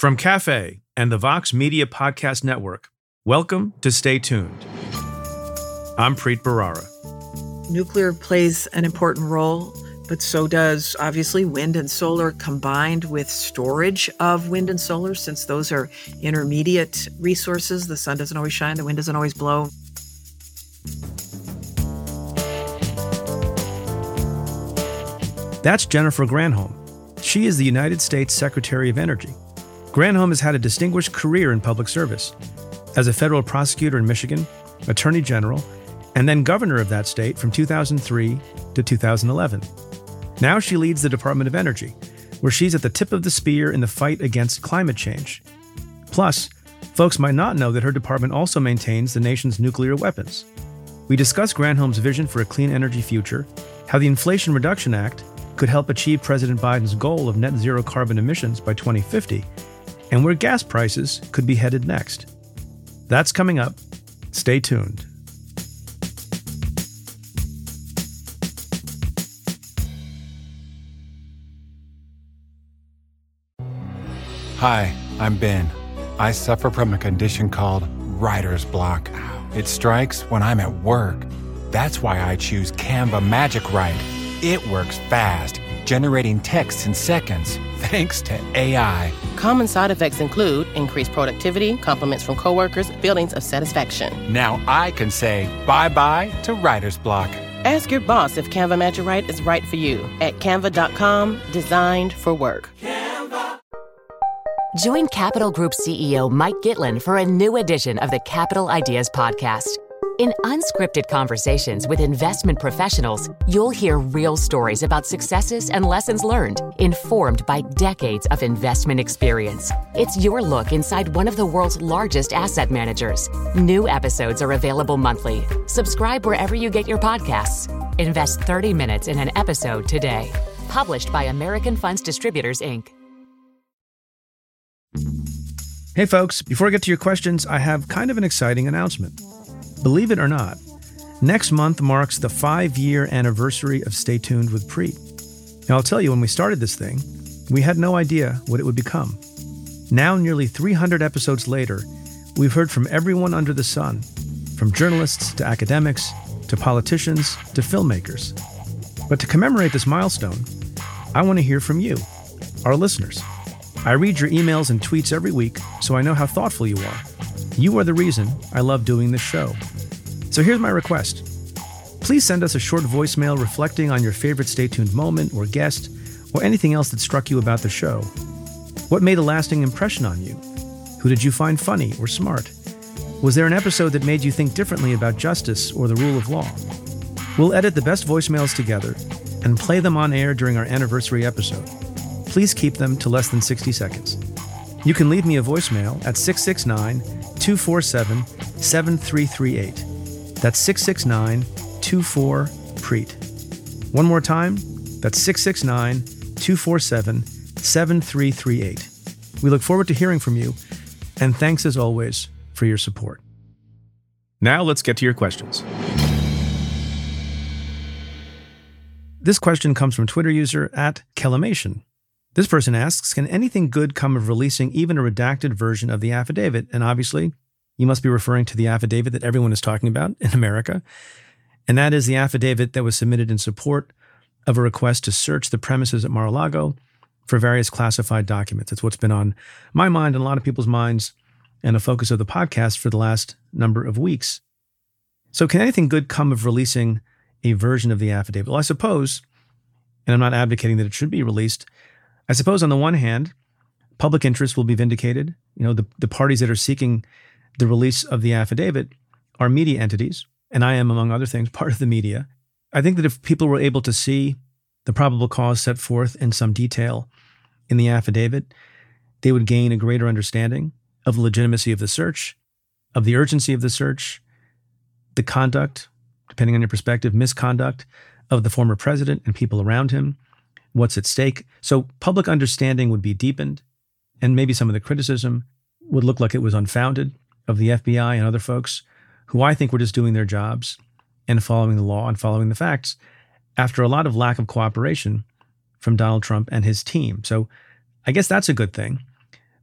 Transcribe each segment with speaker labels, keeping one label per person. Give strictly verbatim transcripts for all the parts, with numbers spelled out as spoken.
Speaker 1: From Cafe and the Vox Media Podcast Network, welcome to Stay Tuned. I'm Preet Bharara.
Speaker 2: Nuclear plays an important role, but so does obviously wind and solar combined with storage of wind and solar, since those are intermediate resources. The sun doesn't always shine, the wind doesn't always blow.
Speaker 1: That's Jennifer Granholm. She is the United States Secretary of Energy. Granholm has had a distinguished career in public service as a federal prosecutor in Michigan, attorney general, and then governor of that state from two thousand three to two thousand eleven. Now she leads the Department of Energy, where she's at the tip of the spear in the fight against climate change. Plus, folks might not know that her department also maintains the nation's nuclear weapons. We discuss Granholm's vision for a clean energy future, how the Inflation Reduction Act could help achieve President Biden's goal of net zero carbon emissions by twenty fifty, and where gas prices could be headed next. That's coming up. Stay tuned.
Speaker 3: Hi, I'm Ben. I suffer from a condition called writer's block. It strikes when I'm at work. That's why I choose Canva Magic Write. It works fast, generating texts in seconds, thanks to A I.
Speaker 4: Common side effects include increased productivity, compliments from coworkers, feelings of satisfaction.
Speaker 3: Now I can say bye-bye to writer's block.
Speaker 4: Ask your boss if Canva Magic Write is right for you at canva dot com, designed for work.
Speaker 5: Join Capital Group C E O Mike Gitlin for a new edition of the Capital Ideas Podcast. In unscripted conversations with investment professionals, you'll hear real stories about successes and lessons learned, informed by decades of investment experience. It's your look inside one of the world's largest asset managers. New episodes are available monthly. Subscribe wherever you get your podcasts. Invest thirty minutes in an episode today. Published by American Funds Distributors, Incorporated.
Speaker 1: Hey folks, before I get to your questions, I have kind of an exciting announcement. Believe it or not, next month marks the five-year anniversary of Stay Tuned with Preet. Now, I'll tell you, when we started this thing, we had no idea what it would become. Now, nearly three hundred episodes later, we've heard from everyone under the sun, from journalists to academics to politicians to filmmakers. But to commemorate this milestone, I want to hear from you, our listeners. I read your emails and tweets every week, so I know how thoughtful you are. You are the reason I love doing this show. So here's my request. Please send us a short voicemail reflecting on your favorite Stay Tuned moment or guest, or anything else that struck you about the show. What made a lasting impression on you? Who did you find funny or smart? Was there an episode that made you think differently about justice or the rule of law? We'll edit the best voicemails together and play them on air during our anniversary episode. Please keep them to less than sixty seconds. You can leave me a voicemail at six six nine, two four seven, seven three three eight. That's six six nine, two four, PREET. One more time, that's six six nine, two four seven, seven three three eight. We look forward to hearing from you, and thanks as always for your support. Now let's get to your questions. This question comes from Twitter user at Kellamation. This person asks, can anything good come of releasing even a redacted version of the affidavit? And obviously, you must be referring to the affidavit that everyone is talking about in America. And that is the affidavit that was submitted in support of a request to search the premises at Mar-a-Lago for various classified documents. It's what's been on my mind and a lot of people's minds and a focus of the podcast for the last number of weeks. So can anything good come of releasing a version of the affidavit? Well, I suppose, and I'm not advocating that it should be released, I suppose on the one hand, public interest will be vindicated. You know, the, the parties that are seeking the release of the affidavit are media entities, and I am, among other things, part of the media. I think that if people were able to see the probable cause set forth in some detail in the affidavit, they would gain a greater understanding of the legitimacy of the search, of the urgency of the search, the conduct, depending on your perspective, misconduct of the former president and people around him, what's at stake. So public understanding would be deepened, and maybe some of the criticism would look like it was unfounded of the F B I and other folks who I think were just doing their jobs and following the law and following the facts after a lot of lack of cooperation from Donald Trump and his team. So I guess that's a good thing.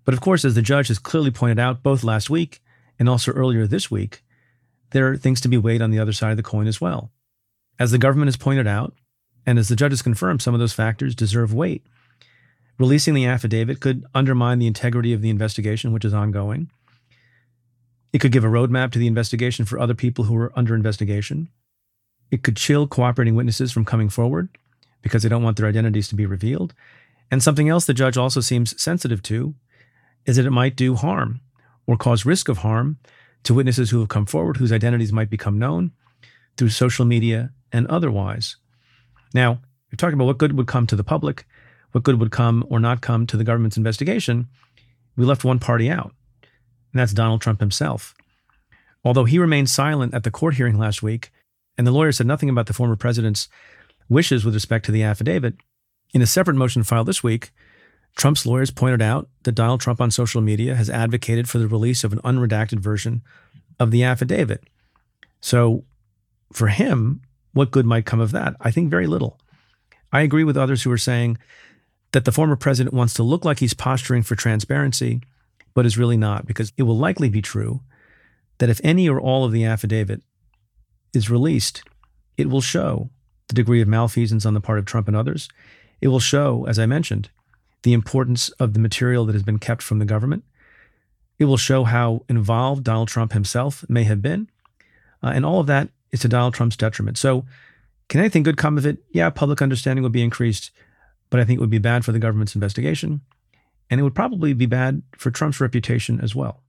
Speaker 1: But of course, as the judge has clearly pointed out both last week and also earlier this week, there are things to be weighed on the other side of the coin as well. As the government has pointed out, and as the judge has confirmed, some of those factors deserve weight. Releasing the affidavit could undermine the integrity of the investigation, which is ongoing. It could give a roadmap to the investigation for other people who are under investigation. It could chill cooperating witnesses from coming forward because they don't want their identities to be revealed. And something else the judge also seems sensitive to is that it might do harm or cause risk of harm to witnesses who have come forward whose identities might become known through social media and otherwise. Now, we're talking about what good would come to the public, what good would come or not come to the government's investigation. We left one party out, and that's Donald Trump himself. Although he remained silent at the court hearing last week, and the lawyer said nothing about the former president's wishes with respect to the affidavit, in a separate motion filed this week, Trump's lawyers pointed out that Donald Trump on social media has advocated for the release of an unredacted version of the affidavit. So for him, what good might come of that? I think very little. I agree with others who are saying that the former president wants to look like he's posturing for transparency, but is really not, because it will likely be true that if any or all of the affidavit is released, it will show the degree of malfeasance on the part of Trump and others. It will show, as I mentioned, the importance of the material that has been kept from the government. It will show how involved Donald Trump himself may have been. Uh, and all of that is to Donald Trump's detriment. So can anything good come of it? Yeah, public understanding will be increased, but I think it would be bad for the government's investigation. And it would probably be bad for Trump's reputation as well.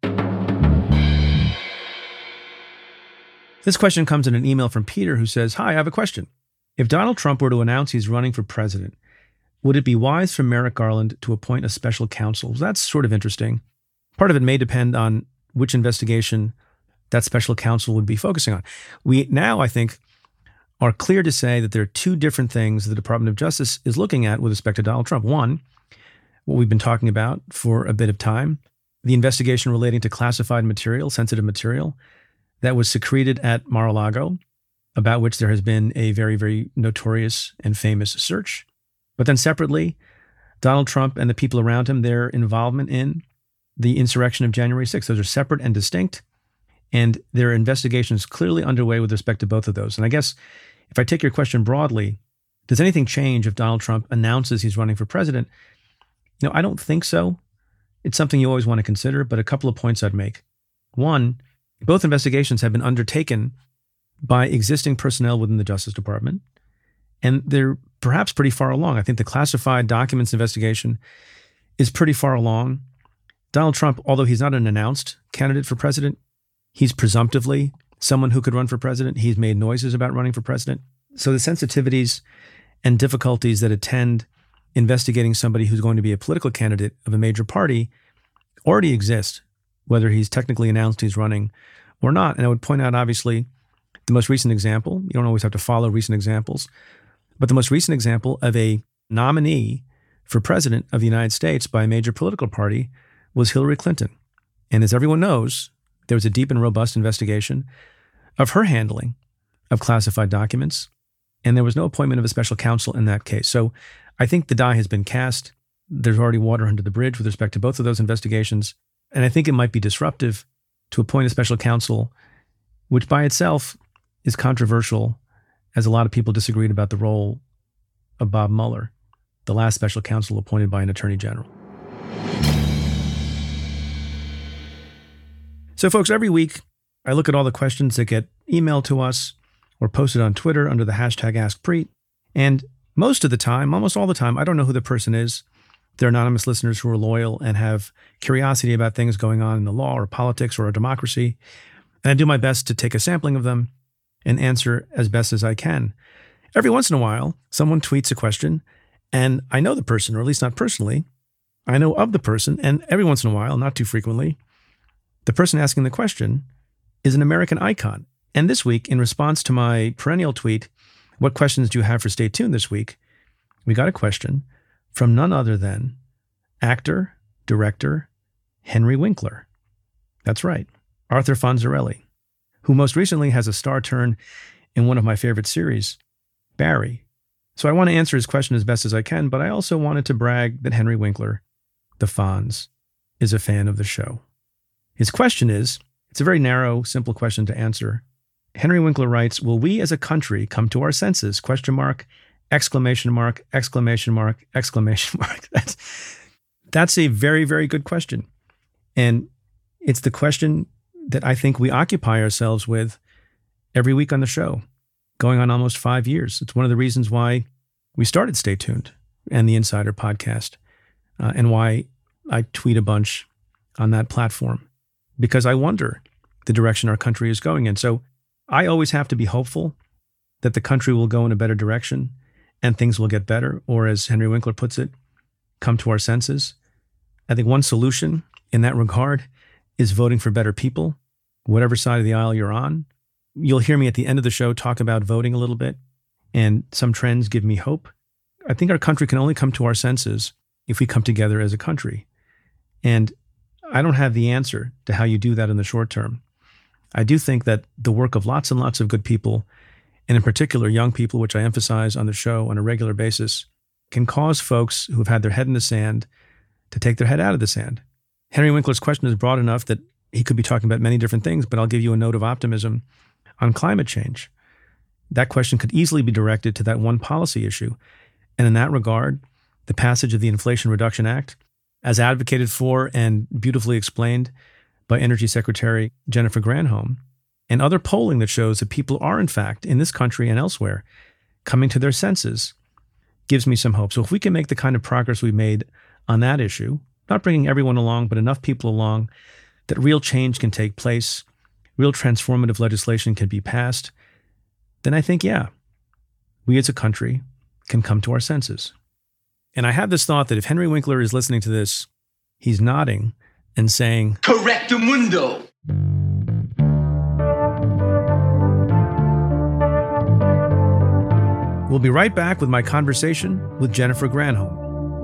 Speaker 1: This question comes in an email from Peter, who says, "Hi, I have a question. If Donald Trump were to announce he's running for president, would it be wise for Merrick Garland to appoint a special counsel?" That's sort of interesting. Part of it may depend on which investigation that special counsel would be focusing on. We now, I think, are clear to say that there are two different things the Department of Justice is looking at with respect to Donald Trump. One, what we've been talking about for a bit of time, the investigation relating to classified material, sensitive material, that was secreted at Mar-a-Lago, about which there has been a very, very notorious and famous search. But then separately, Donald Trump and the people around him, their involvement in the insurrection of January sixth. Those are separate and distinct, and there are investigations clearly underway with respect to both of those. And I guess if I take your question broadly, does anything change if Donald Trump announces he's running for president? You know, I don't think so. It's something you always want to consider, but a couple of points I'd make. One, both investigations have been undertaken by existing personnel within the Justice Department, and they're perhaps pretty far along. I think the classified documents investigation is pretty far along. Donald Trump, although he's not an announced candidate for president, he's presumptively someone who could run for president. He's made noises about running for president. So the sensitivities and difficulties that attend investigating somebody who's going to be a political candidate of a major party already exist, whether he's technically announced he's running or not. And I would point out, obviously, the most recent example, you don't always have to follow recent examples, but the most recent example of a nominee for president of the United States by a major political party was Hillary Clinton. And as everyone knows, there was a deep and robust investigation of her handling of classified documents, and there was no appointment of a special counsel in that case. So I think the die has been cast. There's already water under the bridge with respect to both of those investigations. And I think it might be disruptive to appoint a special counsel, which by itself is controversial, as a lot of people disagreed about the role of Bob Mueller, the last special counsel appointed by an attorney general. So folks, every week I look at all the questions that get emailed to us or posted on Twitter under the hashtag AskPreet. And most of the time, almost all the time, I don't know who the person is. They're anonymous listeners who are loyal and have curiosity about things going on in the law or politics or a democracy. And I do my best to take a sampling of them and answer as best as I can. Every once in a while, someone tweets a question, and I know the person, or at least not personally. I know of the person, and every once in a while, not too frequently, the person asking the question is an American icon. And this week, in response to my perennial tweet, "What questions do you have for Stay Tuned this week?" we got a question from none other than actor, director, Henry Winkler. That's right, Arthur Fonzarelli, who most recently has a star turn in one of my favorite series, Barry. So I want to answer his question as best as I can, but I also wanted to brag that Henry Winkler, the Fonz, is a fan of the show. His question is, it's a very narrow, simple question to answer. Henry Winkler writes, will we as a country come to our senses? Question mark, exclamation mark, exclamation mark, exclamation mark. That's, that's a very, very good question. And it's the question that I think we occupy ourselves with every week on the show, going on almost five years. It's one of the reasons why we started Stay Tuned and the Insider podcast, uh, and why I tweet a bunch on that platform, because I wonder the direction our country is going in. So I always have to be hopeful that the country will go in a better direction and things will get better, or as Henry Winkler puts it, come to our senses. I think one solution in that regard is voting for better people, whatever side of the aisle you're on. You'll hear me at the end of the show talk about voting a little bit, and some trends give me hope. I think our country can only come to our senses if we come together as a country. And I don't have the answer to how you do that in the short term. I do think that the work of lots and lots of good people, and in particular young people, which I emphasize on the show on a regular basis, can cause folks who have had their head in the sand to take their head out of the sand. Henry Winkler's question is broad enough that he could be talking about many different things, but I'll give you a note of optimism on climate change. That question could easily be directed to that one policy issue. And in that regard, the passage of the Inflation Reduction Act, as advocated for and beautifully explained by Energy Secretary Jennifer Granholm, and other polling that shows that people are, in fact, in this country and elsewhere, coming to their senses, gives me some hope. So if we can make the kind of progress we made on that issue, not bringing everyone along, but enough people along, that real change can take place, real transformative legislation can be passed, then I think, yeah, we as a country can come to our senses. And I have this thought that if Henry Winkler is listening to this, he's nodding and saying, Correctamundo. We'll be right back with my conversation with Jennifer Granholm.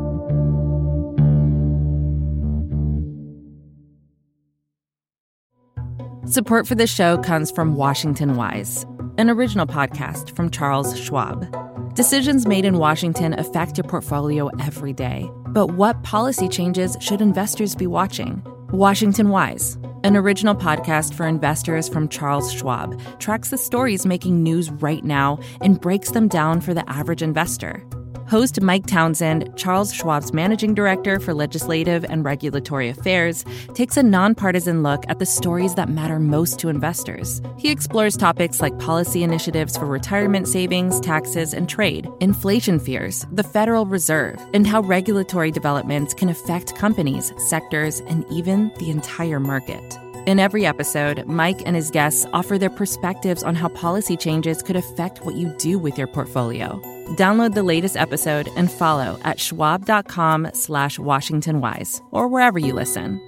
Speaker 6: Support for this show comes from Washington Wise, an original podcast from Charles Schwab. Decisions made in Washington affect your portfolio every day. But what policy changes should investors be watching? Washington Wise, an original podcast for investors from Charles Schwab, tracks the stories making news right now and breaks them down for the average investor. Host Mike Townsend, Charles Schwab's managing director for legislative and regulatory affairs, takes a nonpartisan look at the stories that matter most to investors. He explores topics like policy initiatives for retirement savings, taxes, and trade, inflation fears, the Federal Reserve, and how regulatory developments can affect companies, sectors, and even the entire market. In every episode, Mike and his guests offer their perspectives on how policy changes could affect what you do with your portfolio. Download the latest episode and follow at schwab.com slash WashingtonWise or wherever you listen.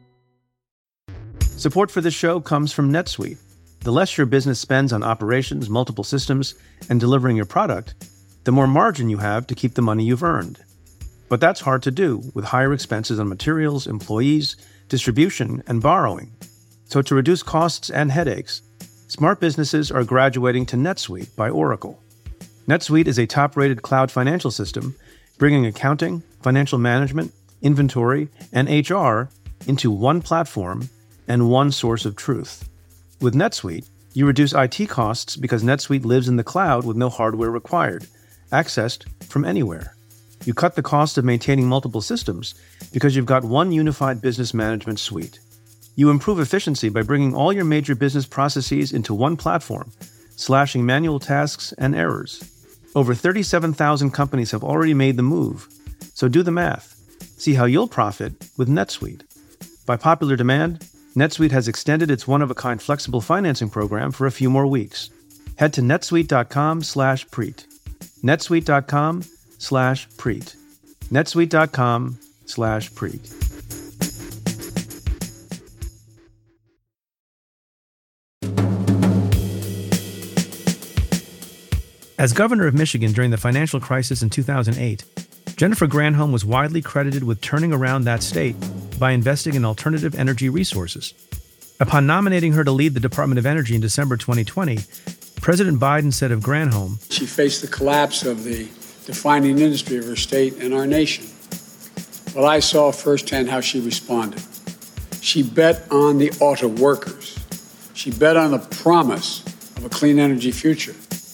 Speaker 1: Support for this show comes from NetSuite. The less your business spends on operations, multiple systems, and delivering your product, the more margin you have to keep the money you've earned. But that's hard to do with higher expenses on materials, employees, distribution, and borrowing. So to reduce costs and headaches, smart businesses are graduating to NetSuite by Oracle. NetSuite is a top-rated cloud financial system, bringing accounting, financial management, inventory, and H R into one platform and one source of truth. With NetSuite, you reduce I T costs because NetSuite lives in the cloud with no hardware required, accessed from anywhere. You cut the cost of maintaining multiple systems because you've got one unified business management suite. You improve efficiency by bringing all your major business processes into one platform, slashing manual tasks and errors. Over thirty-seven thousand companies have already made the move, so do the math. See how you'll profit with NetSuite. By popular demand, NetSuite has extended its one-of-a-kind flexible financing program for a few more weeks. Head to netsuite.com slash preet. netsuite.com slash preet. netsuite.com slash preet. As governor of Michigan during the financial crisis in two thousand eight, Jennifer Granholm was widely credited with turning around that state by investing in alternative energy resources. Upon nominating her to lead the Department of Energy in December twenty twenty, President Biden said of Granholm,
Speaker 7: "She faced the collapse of the defining industry of her state and our nation. Well, I saw firsthand how she responded. She bet on the auto workers. She bet on the promise of a clean energy future.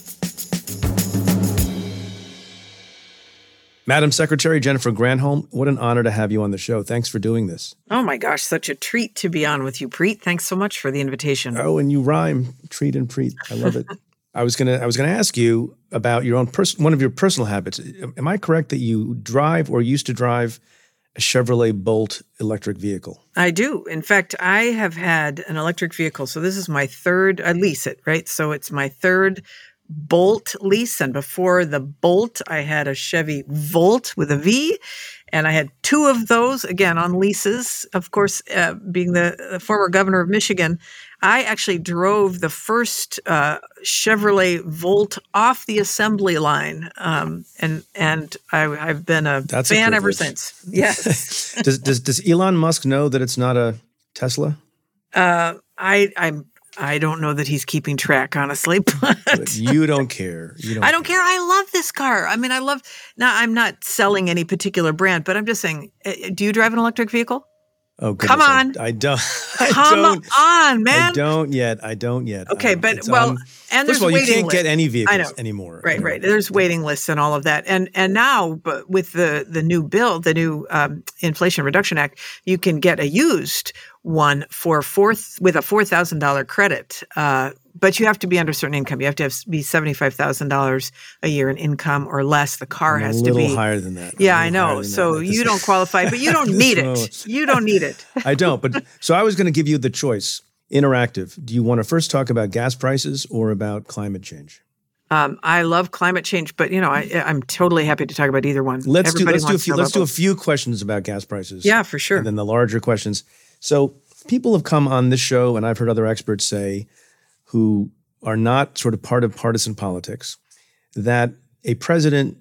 Speaker 1: Madam Secretary Jennifer Granholm, what an honor to have you on the show. Thanks for doing this.
Speaker 2: Oh my gosh, such a treat to be on with you, Preet. Thanks so much for the invitation.
Speaker 1: Oh, and you rhyme, treat and Preet. I love it. I was gonna I was gonna ask you about your own pers- one of your personal habits. Am I correct that you drive or used to drive a Chevrolet Bolt electric vehicle?
Speaker 2: I do. In fact, I have had an electric vehicle. So this is my third, I lease it, right? So it's my third Bolt lease. And before the Bolt, I had a Chevy Volt with a V. And I had two of those, again, on leases. Of course, uh, being the, the former governor of Michigan, I actually drove the first uh, Chevrolet Volt off the assembly line. Um, and and I, I've been a
Speaker 1: That's
Speaker 2: fan
Speaker 1: a
Speaker 2: ever since. Yes.
Speaker 1: does, does does Elon Musk know that it's not a Tesla?
Speaker 2: Uh, I I'm I don't know that he's keeping track, honestly. But,
Speaker 1: But you don't care. You don't
Speaker 2: I don't care. I love this car. I mean, I love. Now, I'm not selling any particular brand, but I'm just saying. uh, Do you drive an electric vehicle?
Speaker 1: Oh, goodness,
Speaker 2: Come on.
Speaker 1: I, I don't. I
Speaker 2: Come
Speaker 1: don't,
Speaker 2: on, man.
Speaker 1: I don't yet. I don't yet.
Speaker 2: Okay,
Speaker 1: Um,
Speaker 2: but
Speaker 1: it's
Speaker 2: well,
Speaker 1: on-
Speaker 2: and
Speaker 1: First
Speaker 2: there's
Speaker 1: of all, you
Speaker 2: waiting
Speaker 1: can't
Speaker 2: lists.
Speaker 1: get any
Speaker 2: I
Speaker 1: vehicles
Speaker 2: know.
Speaker 1: anymore.
Speaker 2: Right, right. There's waiting lists and all of that, and and now, but with the the new bill, the new um, Inflation Reduction Act, you can get a used one for fourth with a four thousand dollar credit. Uh, but you have to be under certain income. You have to have, be seventy five thousand dollars a year in income or less. The car
Speaker 1: I'm
Speaker 2: has
Speaker 1: a
Speaker 2: to
Speaker 1: little
Speaker 2: be
Speaker 1: higher than that.
Speaker 2: Yeah,
Speaker 1: I'm a
Speaker 2: I
Speaker 1: little higher
Speaker 2: know.
Speaker 1: than
Speaker 2: So
Speaker 1: that.
Speaker 2: you don't qualify, but you don't need it. You don't need it.
Speaker 1: I don't. But so I was going to give you the choice. Interactive. Do you want to first talk about gas prices or about climate change?
Speaker 2: Um, I love climate change, but you know, I, I'm totally happy to talk about either one.
Speaker 1: Let's
Speaker 2: Everybody
Speaker 1: do let's do a
Speaker 2: wants to
Speaker 1: few
Speaker 2: know
Speaker 1: let's
Speaker 2: about
Speaker 1: do a
Speaker 2: both.
Speaker 1: few questions about gas prices.
Speaker 2: Yeah, for sure.
Speaker 1: And then the larger questions. So people have come on this show, and I've heard other experts say, who are not sort of part of partisan politics, that a president,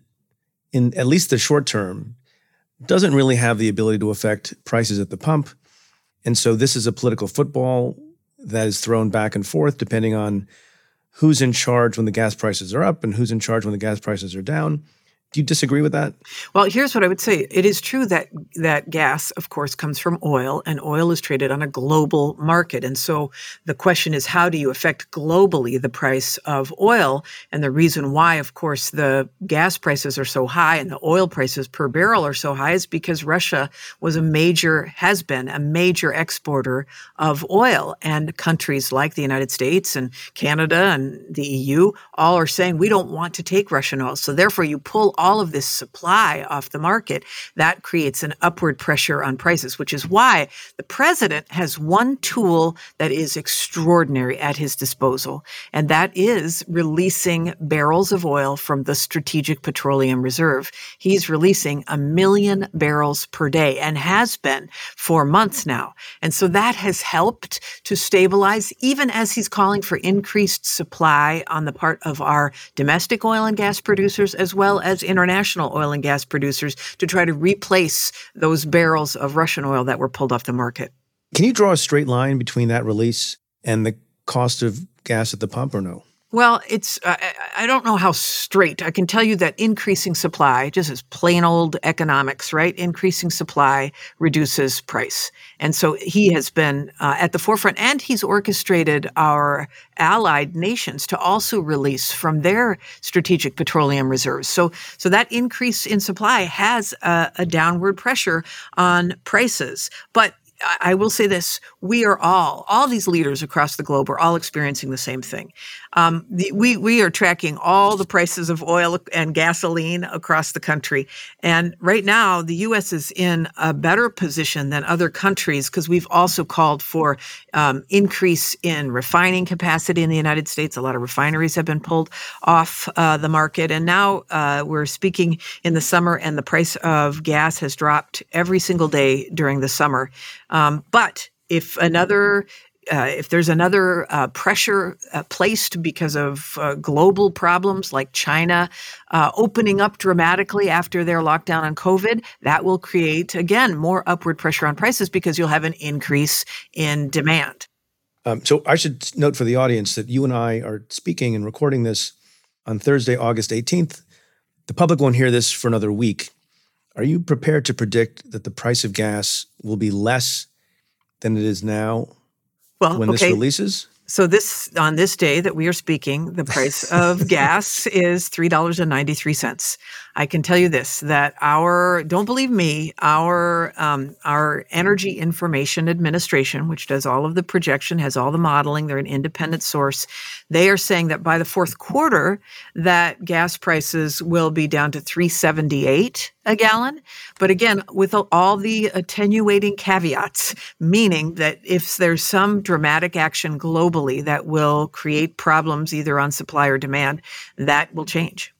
Speaker 1: in at least the short term, doesn't really have the ability to affect prices at the pump. And so this is a political football that is thrown back and forth depending on who's in charge when the gas prices are up and who's in charge when the gas prices are down. Do you disagree with that?
Speaker 2: Well, here's what I would say. It is true that that gas, of course, comes from oil, and oil is traded on a global market. And so the question is, how do you affect globally the price of oil? And the reason why, of course, the gas prices are so high and the oil prices per barrel are so high is because Russia was a major, has been a major exporter of oil. And countries like the United States and Canada and the E U all are saying, we don't want to take Russian oil. So therefore, you pull all of this supply off the market. That creates an upward pressure on prices, which is why the president has one tool that is extraordinary at his disposal, and that is releasing barrels of oil from the Strategic Petroleum Reserve. He's releasing a million barrels per day and has been for months now. And so that has helped to stabilize, even as he's calling for increased supply on the part of our domestic oil and gas producers, as well as international oil and gas producers, to try to replace those barrels of Russian oil that were pulled off the market.
Speaker 1: Can you draw a straight line between that release and the cost of gas at the pump or no?
Speaker 2: Well, it's, uh, I don't know how straight. I can tell you that increasing supply, just as plain old economics, right? Increasing supply reduces price. And so he has been uh, at the forefront, and he's orchestrated our allied nations to also release from their strategic petroleum reserves. So, so that increase in supply has a, a downward pressure on prices. But I will say this, we are all, all these leaders across the globe are all experiencing the same thing. Um, the, we, we are tracking all the prices of oil and gasoline across the country. And right now, the U S is in a better position than other countries because we've also called for um, increase in refining capacity in the United States. A lot of refineries have been pulled off uh, the market. And now uh, we're speaking in the summer, and the price of gas has dropped every single day during the summer. Um, but if another, uh, if there's another uh, pressure uh, placed because of uh, global problems like China uh, opening up dramatically after their lockdown on COVID, that will create, again, more upward pressure on prices because you'll have an increase in demand.
Speaker 1: Um, so I should note for the audience that you and I are speaking and recording this on Thursday, August eighteenth. The public won't hear this for another week. Are you prepared to predict that the price of gas will be less than it is now
Speaker 2: well,
Speaker 1: when
Speaker 2: okay.
Speaker 1: this releases?
Speaker 2: So this on this day that we are speaking, the price of gas is three dollars and ninety-three cents. I can tell you this, that our, don't believe me, our um, our Energy Information Administration, which does all of the projection, has all the modeling, they're an independent source. They are saying that by the fourth quarter, that gas prices will be down to three seventy-eight a gallon. But again, with all the attenuating caveats, meaning that if there's some dramatic action globally that will create problems either on supply or demand, that will change.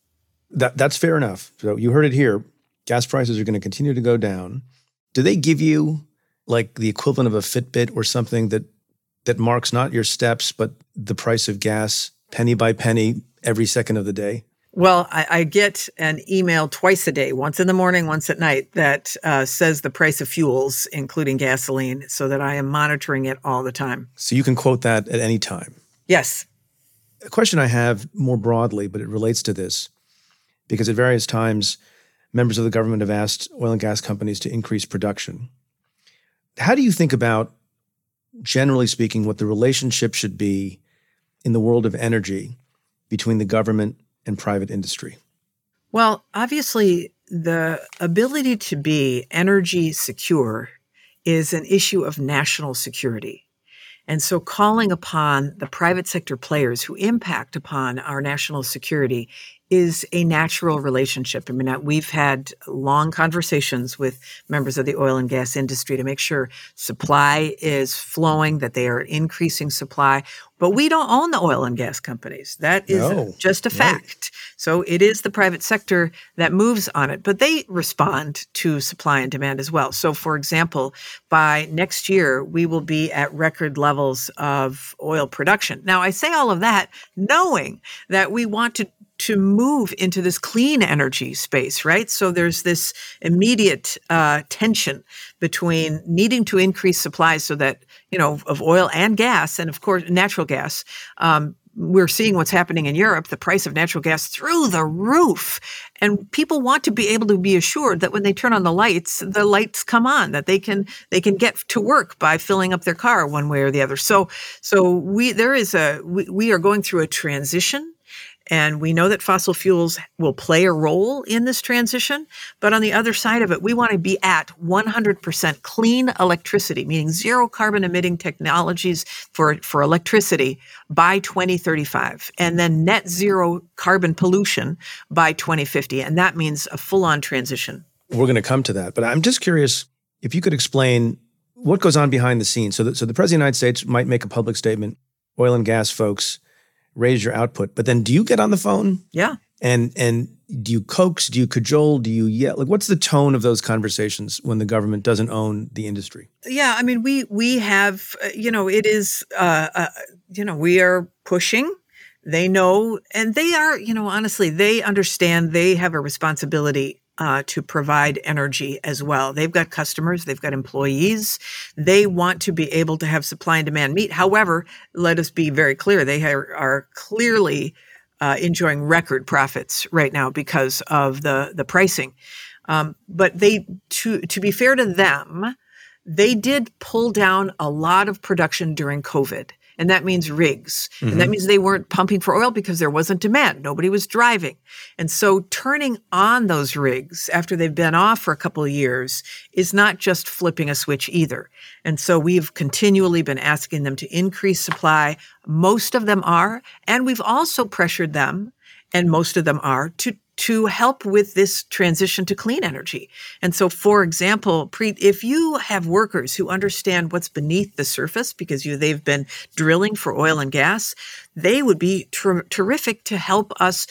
Speaker 1: That That's fair enough. So you heard it here. Gas prices are going to continue to go down. Do they give you like the equivalent of a Fitbit or something that that marks not your steps, but the price of gas penny by penny every second of the day?
Speaker 2: Well, I, I get an email twice a day, once in the morning, once at night, that uh, says the price of fuels, including gasoline, so that I am monitoring it all the time.
Speaker 1: So you can quote that at any time?
Speaker 2: Yes.
Speaker 1: A question I have more broadly, but it relates to this, because at various times, members of the government have asked oil and gas companies to increase production. How do you think about, generally speaking, what the relationship should be in the world of energy between the government and private industry?
Speaker 2: Well, obviously, the ability to be energy secure is an issue of national security. And so calling upon the private sector players who impact upon our national security is a natural relationship. I mean, we've had long conversations with members of the oil and gas industry to make sure supply is flowing, that they are increasing supply. But we don't own the oil and gas companies. That is
Speaker 1: No,
Speaker 2: just a fact. Right. So it is the private sector that moves on it, but they respond to supply and demand as well. So for example, by next year, we will be at record levels of oil production. Now, I say all of that knowing that we want to to move into this clean energy space, right? So there's this immediate uh, tension between needing to increase supply so that, you know, of oil and gas, and of course, natural gas. Um, we're seeing what's happening in Europe, the price of natural gas through the roof. And people want to be able to be assured that when they turn on the lights, the lights come on, that they can they can get to work by filling up their car one way or the other. So so we there is a we, we are going through a transition. And we know that fossil fuels will play a role in this transition. But on the other side of it, we want to be at one hundred percent clean electricity, meaning zero carbon emitting technologies for, for electricity by twenty thirty-five, and then net zero carbon pollution by twenty fifty. And that means a full-on transition.
Speaker 1: We're going to come to that. But I'm just curious if you could explain what goes on behind the scenes. So, that, so the President of the United States might make a public statement, oil and gas folks, raise your output. But then do you get on the phone?
Speaker 2: Yeah.
Speaker 1: And and do you coax? Do you cajole? Do you yell? Like, what's the tone of those conversations when the government doesn't own the industry?
Speaker 2: Yeah, I mean, we we have, uh, you know, it is, uh, uh, you know, we are pushing. They know, and they are, you know, honestly, they understand they have a responsibility Uh, to provide energy as well. They've got customers, they've got employees. They want to be able to have supply and demand meet. However, let us be very clear, they are, are clearly uh, enjoying record profits right now because of the, the pricing. Um, but they, to, to be fair to them, they did pull down a lot of production during COVID. And that means rigs. Mm-hmm. And that means they weren't pumping for oil because there wasn't demand. Nobody was driving. And so turning on those rigs after they've been off for a couple of years is not just flipping a switch either. And so we've continually been asking them to increase supply. Most of them are. And we've also pressured them, and most of them are, to to help with this transition to clean energy. And so, for example, Preet, if you have workers who understand what's beneath the surface because you, they've been drilling for oil and gas, they would be ter- terrific to help us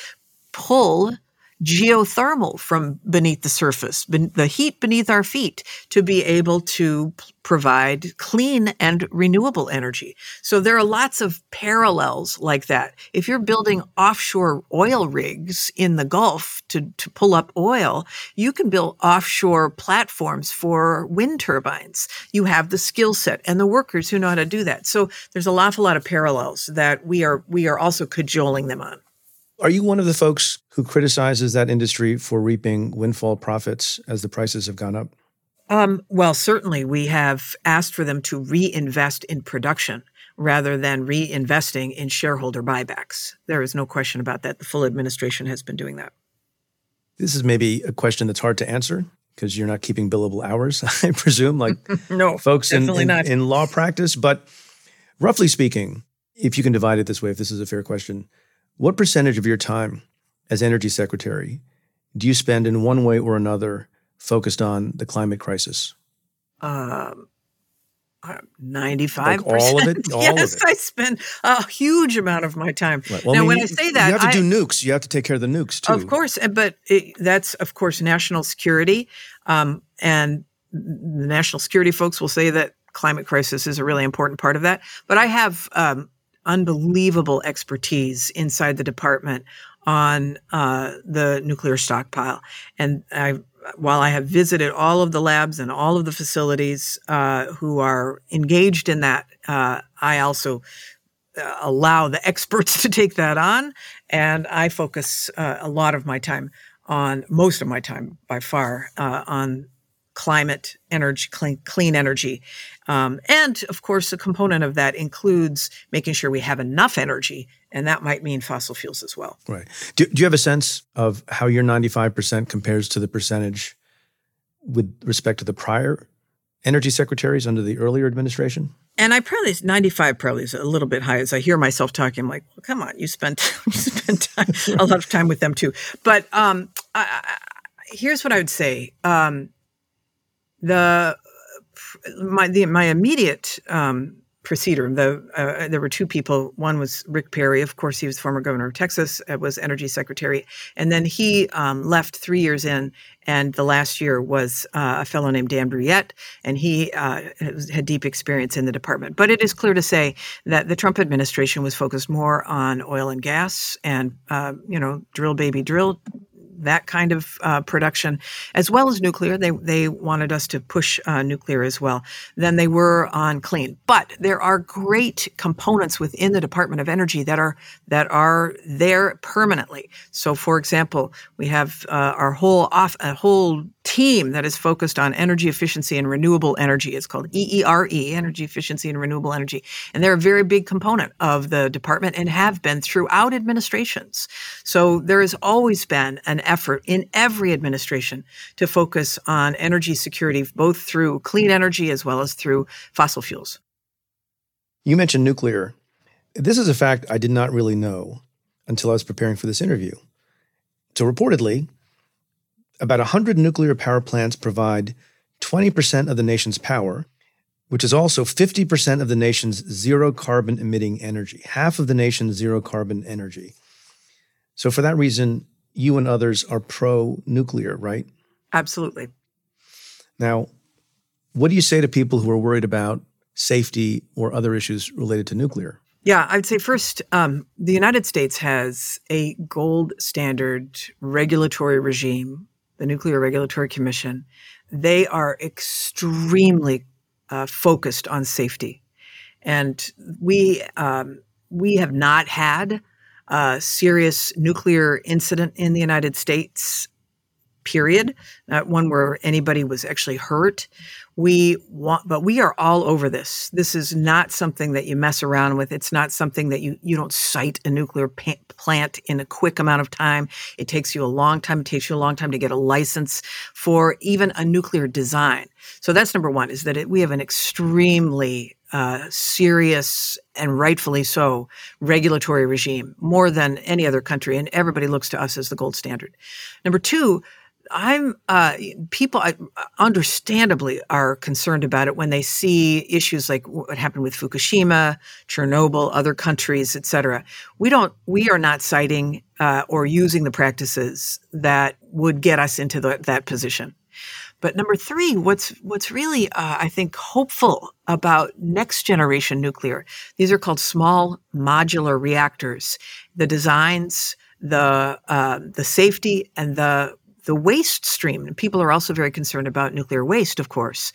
Speaker 2: pull geothermal from beneath the surface, ben- the heat beneath our feet, to be able to p- provide clean and renewable energy. So there are lots of parallels like that. If you're building offshore oil rigs in the Gulf to, to pull up oil, you can build offshore platforms for wind turbines. You have the skill set and the workers who know how to do that. So there's an awful lot of parallels that we are we are also cajoling them on.
Speaker 1: Are you one of the folks who criticizes that industry for reaping windfall profits as the prices have gone up?
Speaker 2: Um, well, certainly we have asked for them to reinvest in production rather than reinvesting in shareholder buybacks. There is no question about that. The full administration has been doing that.
Speaker 1: This is maybe a question that's hard to answer because you're not keeping billable hours, I presume, like
Speaker 2: no,
Speaker 1: folks in, in,
Speaker 2: not.
Speaker 1: in law practice. But roughly speaking, if you can divide it this way, if this is a fair question, what percentage of your time as Energy Secretary do you spend in one way or another focused on the climate crisis?
Speaker 2: Um, ninety-five percent.
Speaker 1: Like all of it? All
Speaker 2: yes,
Speaker 1: of it.
Speaker 2: I spend a huge amount of my time.
Speaker 1: Right. Well,
Speaker 2: now,
Speaker 1: I mean,
Speaker 2: when
Speaker 1: you,
Speaker 2: I say that,
Speaker 1: you have to
Speaker 2: I,
Speaker 1: do nukes. You have to take care of the nukes, too.
Speaker 2: Of course. But it, that's, of course, national security. Um, and the national security folks will say that climate crisis is a really important part of that. But I have um, unbelievable expertise inside the department on uh, the nuclear stockpile. And I while I have visited all of the labs and all of the facilities uh, who are engaged in that, uh, I also uh, allow the experts to take that on. And I focus uh, a lot of my time on, most of my time by far, uh, on climate, energy, clean, clean energy. Um, and of course, a component of that includes making sure we have enough energy. And that might mean fossil fuels as well.
Speaker 1: Right. Do, do you have a sense of how your ninety-five percent compares to the percentage with respect to the prior energy secretaries under the earlier administration?
Speaker 2: And I probably, ninety-five probably is a little bit high. As I hear myself talking, I'm like, well, come on, you spent, you spent time, a lot of time with them too. But um, I, I, here's what I would say. Um, the my the my immediate um, preceder, the uh, there were two people. One was Rick Perry, of course, he was former governor of Texas, uh, was energy secretary, and then he um, left three years in, and the last year was uh, a fellow named Dan Brouillette, and he uh, had deep experience in the department. But it is clear to say that the Trump administration was focused more on oil and gas, and uh, you know, drill baby drill. That kind of uh, production, as well as nuclear. They they wanted us to push uh, nuclear as well than they were on clean. But there are great components within the Department of Energy that are that are there permanently. So, for example, we have uh, our whole off a whole team that is focused on energy efficiency and renewable energy. It's called E E R E, Energy Efficiency and Renewable Energy, and they're a very big component of the department and have been throughout administrations. So there has always been an effort in every administration to focus on energy security, both through clean energy as well as through fossil fuels.
Speaker 1: You mentioned nuclear. This is a fact I did not really know until I was preparing for this interview. So reportedly, about one hundred nuclear power plants provide twenty percent of the nation's power, which is also fifty percent of the nation's zero-carbon emitting energy, half of the nation's zero-carbon energy. So for that reason, you and others are pro-nuclear, right?
Speaker 2: Absolutely.
Speaker 1: Now, what do you say to people who are worried about safety or other issues related to nuclear?
Speaker 2: Yeah, I'd say first, um, the United States has a gold standard regulatory regime, the Nuclear Regulatory Commission. They are extremely uh, focused on safety. And we um, we have not had a serious nuclear incident in the United States, period. Not one where anybody was actually hurt. We want, but we are all over this. This is not something that you mess around with. It's not something that you, you don't site a nuclear pa- plant in a quick amount of time. It takes you a long time. It takes you a long time to get a license for even a nuclear design. So that's number one, is that it, we have an extremely uh, serious and rightfully so regulatory regime, more than any other country. And everybody looks to us as the gold standard. Number two, I'm uh, people understandably are concerned about it when they see issues like what happened with Fukushima, Chernobyl, other countries, et cetera. We don't, we are not citing uh, or using the practices that would get us into the, that position. But number three, what's what's really, uh, I think, hopeful about next generation nuclear, these are called small modular reactors. The designs, the uh, the safety, and the the waste stream. People are also very concerned about nuclear waste, of course.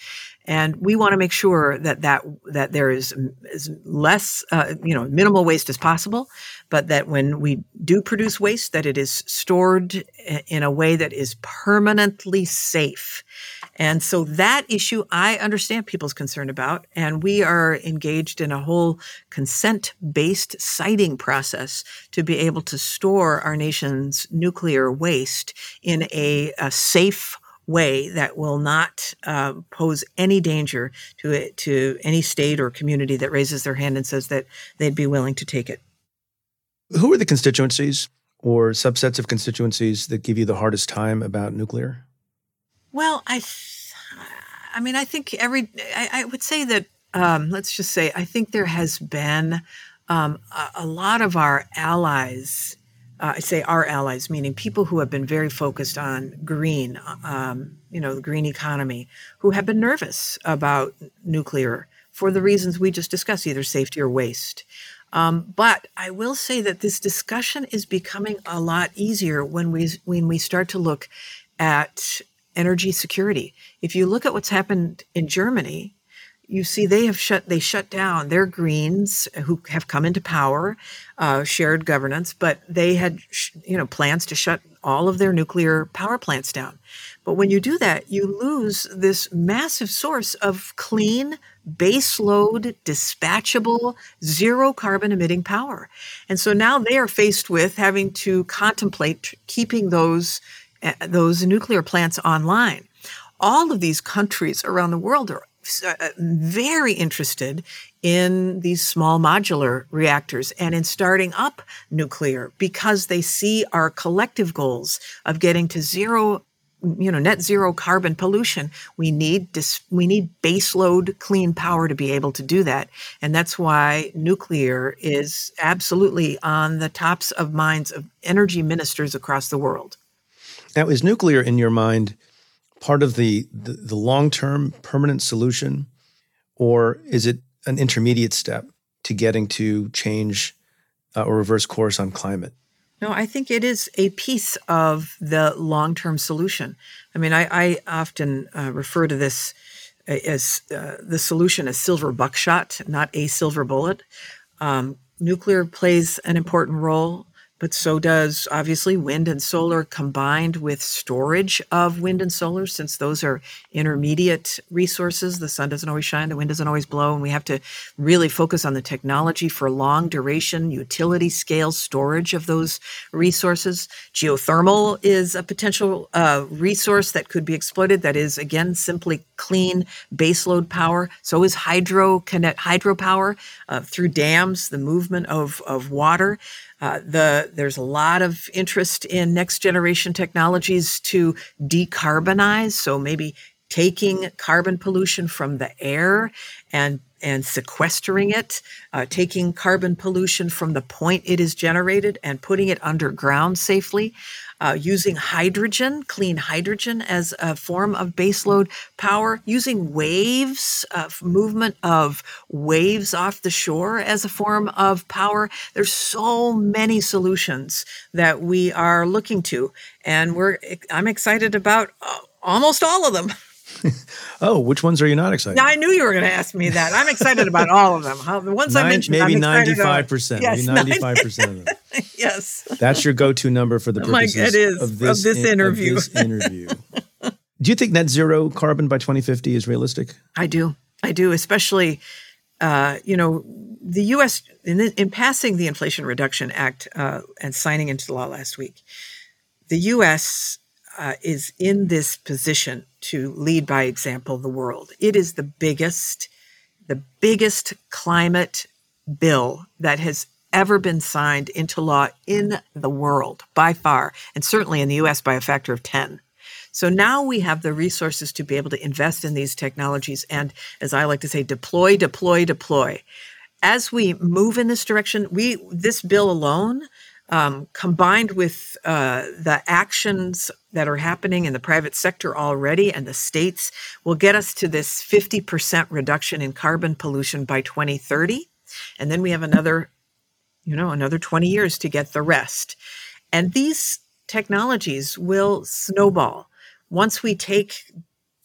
Speaker 2: And we want to make sure that that, that there is as less, uh, you know, minimal waste as possible, but that when we do produce waste, that it is stored in a way that is permanently safe. And so that issue, I understand people's concern about, and we are engaged in a whole consent-based siting process to be able to store our nation's nuclear waste in a, a safe way that will not uh, pose any danger to it, to any state or community that raises their hand and says that they'd be willing to take it.
Speaker 1: Who are the constituencies or subsets of constituencies that give you the hardest time about nuclear?
Speaker 2: Well, I, th- I mean, I think every, I, I would say that, um, let's just say, I think there has been um, a, a lot of our allies, uh, I say our allies, meaning people who have been very focused on green, um, you know, the green economy, who have been nervous about nuclear for the reasons we just discussed, either safety or waste. Um, but I will say that this discussion is becoming a lot easier when we when we start to look at energy security. If you look at what's happened in Germany, you see they have shut they shut down their Greens who have come into power, uh, shared governance, but they had sh- you know plans to shut all of their nuclear power plants down. But when you do that, you lose this massive source of clean, baseload, dispatchable, zero carbon emitting power. And so now they are faced with having to contemplate keeping those uh, those nuclear plants online. All of these countries around the world are uh, very interested in these small modular reactors and in starting up nuclear because they see our collective goals of getting to zero, you know, net zero carbon pollution. We need dis- we need baseload clean power to be able to do that. And that's why nuclear is absolutely on the tops of minds of energy ministers across the world.
Speaker 1: Now, is nuclear, in your mind, part of the, the, the long-term permanent solution, or is it an intermediate step to getting to change uh, or reverse course on climate?
Speaker 2: No, I think it is a piece of the long-term solution. I mean, I, I often uh, refer to this as uh, the solution as silver buckshot, not a silver bullet. Um, nuclear plays an important role, but so does obviously wind and solar combined with storage of wind and solar, since those are intermediate resources. The sun doesn't always shine, the wind doesn't always blow, and we have to really focus on the technology for long duration, utility scale storage of those resources. Geothermal is a potential uh, resource that could be exploited that is, again, simply clean baseload power. So is hydro connect, hydropower uh, through dams, the movement of, of water. Uh, the there's a lot of interest in next generation technologies to decarbonize. So maybe taking carbon pollution from the air and and sequestering it, uh, taking carbon pollution from the point it is generated and putting it underground safely, uh, using hydrogen, clean hydrogen as a form of baseload power, using waves, uh, movement of waves off the shore as a form of power. There's so many solutions that we are looking to, and we're I'm excited about uh, almost all of them.
Speaker 1: Oh, which ones are you not excited?
Speaker 2: Now, I knew you were going to ask me that. I'm excited about all of them. The ones Nine, I mentioned,
Speaker 1: maybe
Speaker 2: I'm
Speaker 1: ninety-five percent.
Speaker 2: Yes,
Speaker 1: maybe ninety-five percent of them.
Speaker 2: Yes.
Speaker 1: That's your go-to number for the purposes
Speaker 2: like it is,
Speaker 1: of, this
Speaker 2: of this
Speaker 1: in,
Speaker 2: interview.
Speaker 1: Of this interview. Do you think net zero carbon by twenty fifty is realistic?
Speaker 2: I do. I do, especially, uh, you know, the U S, in, the, in passing the Inflation Reduction Act uh, and signing into law last week, the U S Uh, is in this position to lead by example the world. It is the biggest, the biggest climate bill that has ever been signed into law in the world by far, and certainly in the U S by a factor of ten. So now we have the resources to be able to invest in these technologies and, as I like to say, deploy, deploy, deploy. As we move in this direction, we this bill alone, Um, combined with uh, the actions that are happening in the private sector already and the states, will get us to this fifty percent reduction in carbon pollution by twenty thirty. And then we have another, you know, another twenty years to get the rest. And these technologies will snowball. Once we take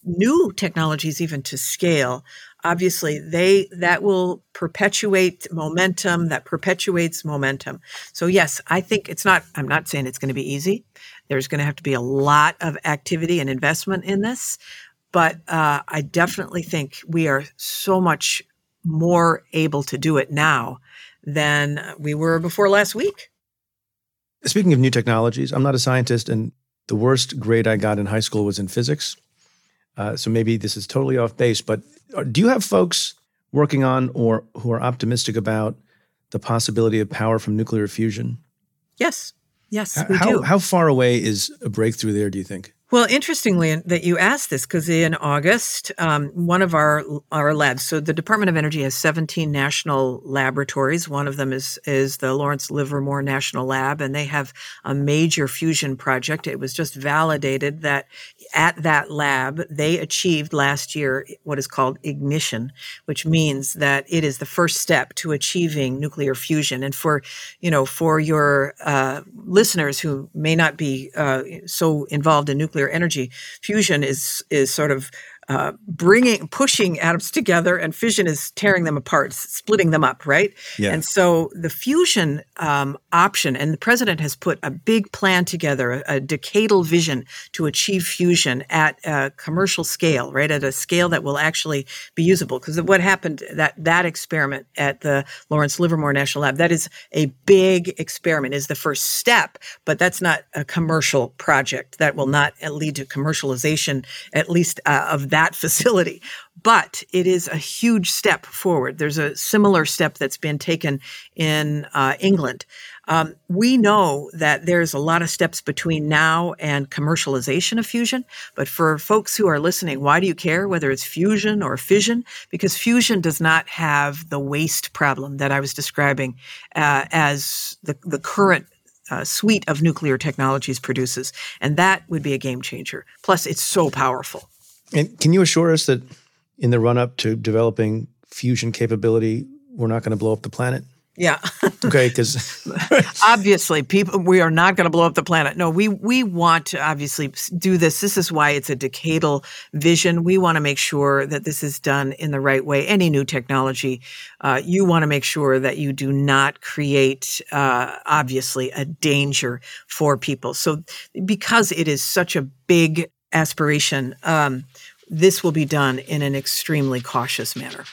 Speaker 2: new technologies even to scale, obviously they that will perpetuate momentum, that perpetuates momentum. So yes, I think it's not, I'm not saying it's going to be easy. There's going to have to be a lot of activity and investment in this. But uh, I definitely think we are so much more able to do it now than we were before last week.
Speaker 1: Speaking of new technologies, I'm not a scientist, and the worst grade I got in high school was in physics. Uh, so maybe this is totally off base, but do you have folks working on or who are optimistic about the possibility of power from nuclear fusion?
Speaker 2: Yes. Yes,
Speaker 1: how,
Speaker 2: we do.
Speaker 1: How far away is a breakthrough there, do you think?
Speaker 2: Well, interestingly that you asked this, because in August, um, one of our our labs, so the Department of Energy has seventeen national laboratories. One of them is is the Lawrence Livermore National Lab, and they have a major fusion project. It was just validated that at that lab, they achieved last year what is called ignition, which means that it is the first step to achieving nuclear fusion. And for, you know, for your uh, listeners who may not be uh, so involved in nuclear energy, fusion is is sort of uh, bringing, pushing atoms together, and fission is tearing them apart, splitting them up, right?
Speaker 1: Yeah.
Speaker 2: And so the fusion um, option, and the president has put a big plan together, a, a decadal vision to achieve fusion at a commercial scale, right? At a scale that will actually be usable. Because what happened, that that experiment at the Lawrence Livermore National Lab, that is a big experiment, is the first step, but that's not a commercial project. That will not lead to commercialization, at least uh, of that facility. But it is a huge step forward. There's a similar step that's been taken in uh, England. Um, we know that there's a lot of steps between now and commercialization of fusion. But for folks who are listening, why do you care whether it's fusion or fission? Because fusion does not have the waste problem that I was describing uh, as the, the current uh, suite of nuclear technologies produces. And that would be a game changer. Plus, it's so powerful.
Speaker 1: And can you assure us that in the run-up to developing fusion capability, we're not going to blow up the planet?
Speaker 2: Yeah.
Speaker 1: Okay, because
Speaker 2: obviously, people, we are not going to blow up the planet. No, we we want to obviously do this. This is why it's a decadal vision. We want to make sure that this is done in the right way. Any new technology, uh, you want to make sure that you do not create, uh, obviously, a danger for people. So because it is such a big aspiration, um, this will be done in an extremely cautious manner.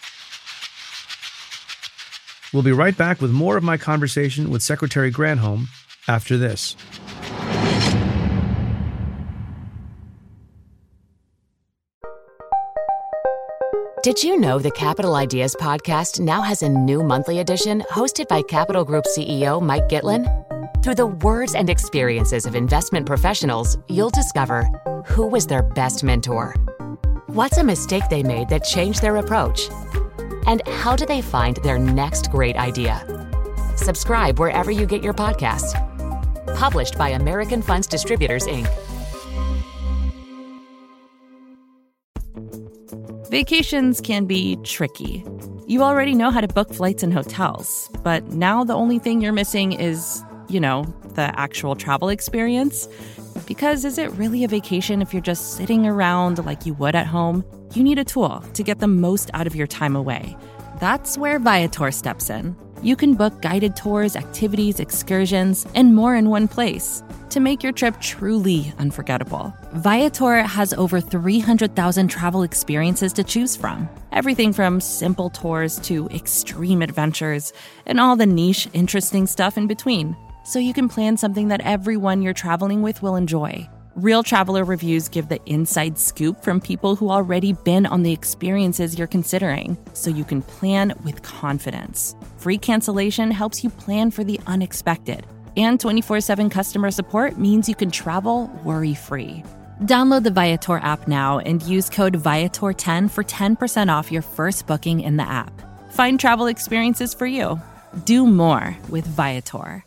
Speaker 1: We'll be right back with more of my conversation with Secretary Granholm after this.
Speaker 5: Did you know the Capital Ideas podcast now has a new monthly edition hosted by Capital Group C E O Mike Gitlin? Through the words and experiences of investment professionals, you'll discover who was their best mentor, what's a mistake they made that changed their approach, and how do they find their next great idea. Subscribe wherever you get your podcasts. Published by American Funds Distributors, Incorporated.
Speaker 6: Vacations can be tricky. You already know how to book flights and hotels, but now the only thing you're missing is, you know, the actual travel experience. Because is it really a vacation if you're just sitting around like you would at home? You need a tool to get the most out of your time away. That's where Viator steps in. You can book guided tours, activities, excursions, and more in one place to make your trip truly unforgettable. Viator has over three hundred thousand travel experiences to choose from. Everything from simple tours to extreme adventures and all the niche, interesting stuff in between. So you can plan something that everyone you're traveling with will enjoy. Real traveler reviews give the inside scoop from people who already been on the experiences you're considering, so you can plan with confidence. Free cancellation helps you plan for the unexpected. And twenty-four seven customer support means you can travel worry-free. Download the Viator app now and use code Viator ten for ten percent off your first booking in the app. Find travel experiences for you. Do more with Viator.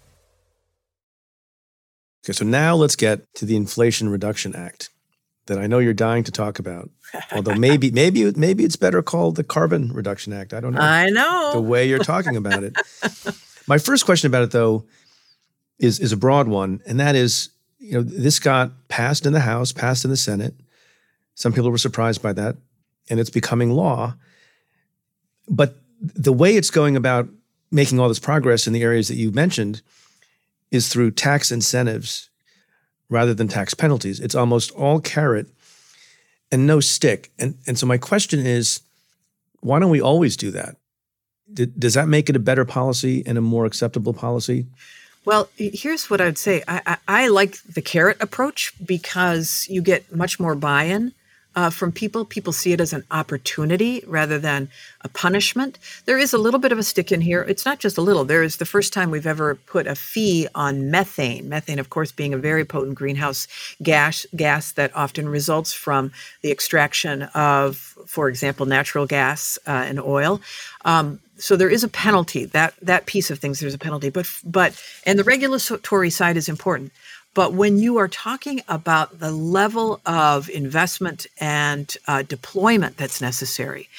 Speaker 1: Okay, so now let's get to the Inflation Reduction Act that I know you're dying to talk about. Although maybe maybe maybe it's better called the Carbon Reduction Act. I don't know.
Speaker 2: I know.
Speaker 1: The way you're talking about it. My first question about it, though, is is a broad one, and that is, you know, this got passed in the House, passed in the Senate. Some people were surprised by that, and it's becoming law. But the way it's going about making all this progress in the areas that you mentioned is through tax incentives rather than tax penalties. It's almost all carrot and no stick. And, and so my question is, why don't we always do that? D- does that make it a better policy and a more acceptable policy?
Speaker 2: Well, here's what I'd say. I, I, I like the carrot approach because you get much more buy-in uh, from people. People see it as an opportunity rather than a punishment. There is a little bit of a stick in here. It's not just a little. There is the first time we've ever put a fee on methane. Methane, of course, being a very potent greenhouse gas, gas that often results from the extraction of, for example, natural gas uh, and oil. Um, So there is a penalty, that that piece of things, there's a penalty. But, but and the regulatory side is important. But when you are talking about the level of investment and uh, deployment that's necessary,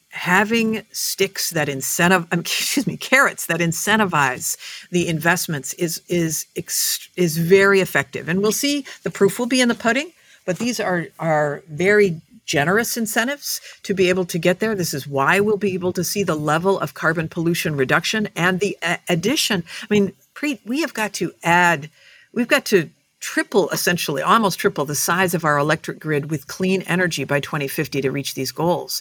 Speaker 2: having sticks that incentive, um, excuse me, carrots that incentivize the investments is is is very effective. And we'll see, the proof will be in the pudding, but these are are very generous incentives to be able to get there. This is why we'll be able to see the level of carbon pollution reduction and the a- addition. I mean, Preet, we have got to add, we've got to triple, essentially, almost triple the size of our electric grid with clean energy by twenty fifty to reach these goals.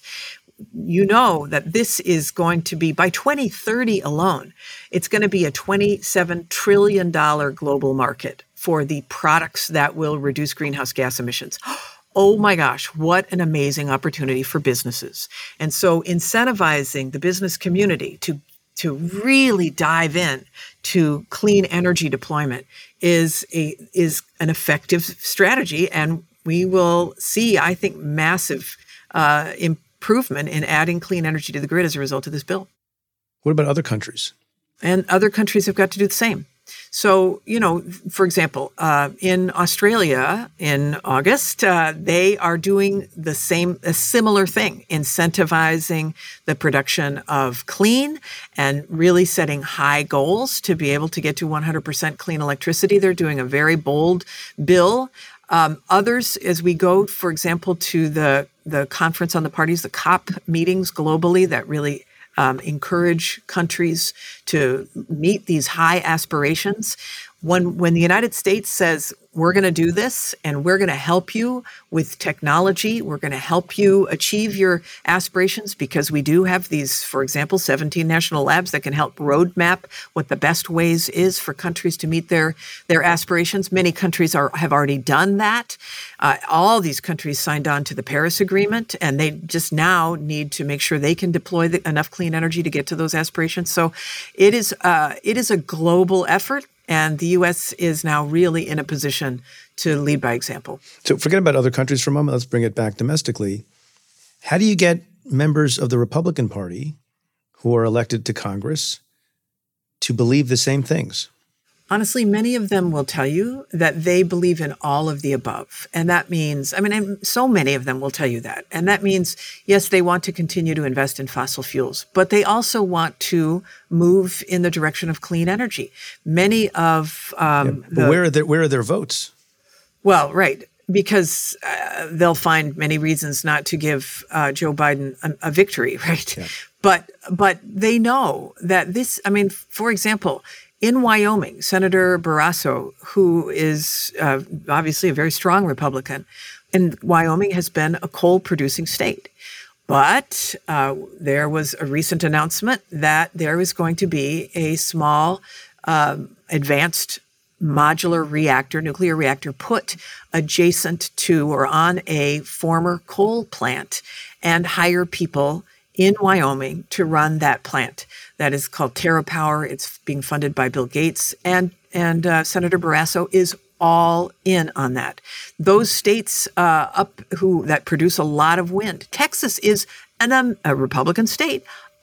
Speaker 2: You know that this is going to be, by twenty thirty alone, it's going to be a twenty-seven trillion dollars global market for the products that will reduce greenhouse gas emissions. Oh my gosh, what an amazing opportunity for businesses. And so incentivizing the business community to, to really dive in to clean energy deployment is a is an effective strategy. And we will see, I think, massive uh, improvement in adding clean energy to the grid as a result of this bill.
Speaker 1: What about other countries?
Speaker 2: And other countries have got to do the same. So, you know, for example, uh, in Australia in August, uh, they are doing the same, a similar thing, incentivizing the production of clean and really setting high goals to be able to get to one hundred percent clean electricity. They're doing a very bold bill. Um, others, as we go, for example, to the, the Conference on the Parties, the COP meetings globally that really Um, encourage countries to meet these high aspirations. When, when the United States says, we're going to do this and we're going to help you with technology, we're going to help you achieve your aspirations because we do have these, for example, seventeen national labs that can help roadmap what the best ways is for countries to meet their, their aspirations. Many countries are, have already done that. Uh, all these countries signed on to the Paris Agreement, and they just now need to make sure they can deploy the, enough clean energy to get to those aspirations. So it is uh, it is a global effort. And the U S is now really in a position to lead by example.
Speaker 1: So forget about other countries for a moment. Let's bring it back domestically. How do you get members of the Republican Party who are elected to Congress to believe the same things?
Speaker 2: Honestly, many of them will tell you that they believe in all of the above. And that means, I mean, and so many of them will tell you that. And that means, yes, they want to continue to invest in fossil fuels, but they also want to move in the direction of clean energy. Many of um,
Speaker 1: yeah, but
Speaker 2: the,
Speaker 1: where are their, where are their votes?
Speaker 2: Well, right. Because uh, they'll find many reasons not to give uh, Joe Biden a, a victory, right? Yeah. But but they know that this, I mean, for example, in Wyoming, Senator Barrasso, who is uh, obviously a very strong Republican, and Wyoming has been a coal-producing state. But uh, there was a recent announcement that there is going to be a small um, advanced modular reactor, nuclear reactor, put adjacent to or on a former coal plant and hire people in Wyoming to run that plant. That is called TerraPower. It's being funded by Bill Gates, and and uh, Senator Barrasso is all in on that. Those states uh, up who that produce a lot of wind. Texas is an, um, a Republican state.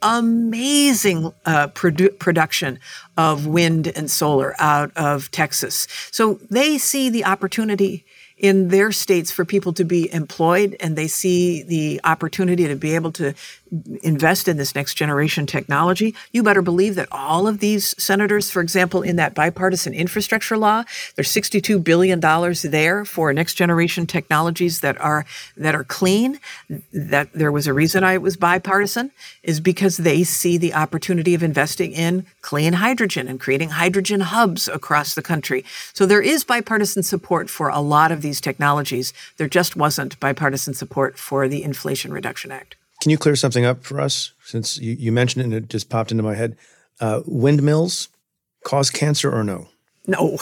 Speaker 2: Amazing uh, produ- production of wind and solar out of Texas. So they see the opportunity in their states for people to be employed, and they see the opportunity to be able to invest in this next generation technology, you better believe that all of these senators, for example, in that bipartisan infrastructure law, there's sixty-two billion dollars there for next generation technologies that are that are clean. That there was a reason I it was bipartisan, is because they see the opportunity of investing in clean hydrogen and creating hydrogen hubs across the country. So there is bipartisan support for a lot of these technologies. There just wasn't bipartisan support for the Inflation Reduction Act.
Speaker 1: Can you clear something up for us? Since you, you mentioned it and it just popped into my head. Uh, windmills cause cancer or no?
Speaker 2: No.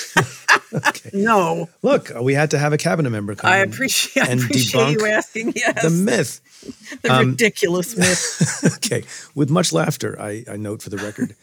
Speaker 1: Okay.
Speaker 2: No.
Speaker 1: Look, we had to have a cabinet member come
Speaker 2: I
Speaker 1: in
Speaker 2: appreciate, I
Speaker 1: and
Speaker 2: appreciate
Speaker 1: debunk
Speaker 2: you asking. Yes.
Speaker 1: the myth.
Speaker 2: The
Speaker 1: Um,
Speaker 2: ridiculous myth.
Speaker 1: Okay. With much laughter, I, I note for the record.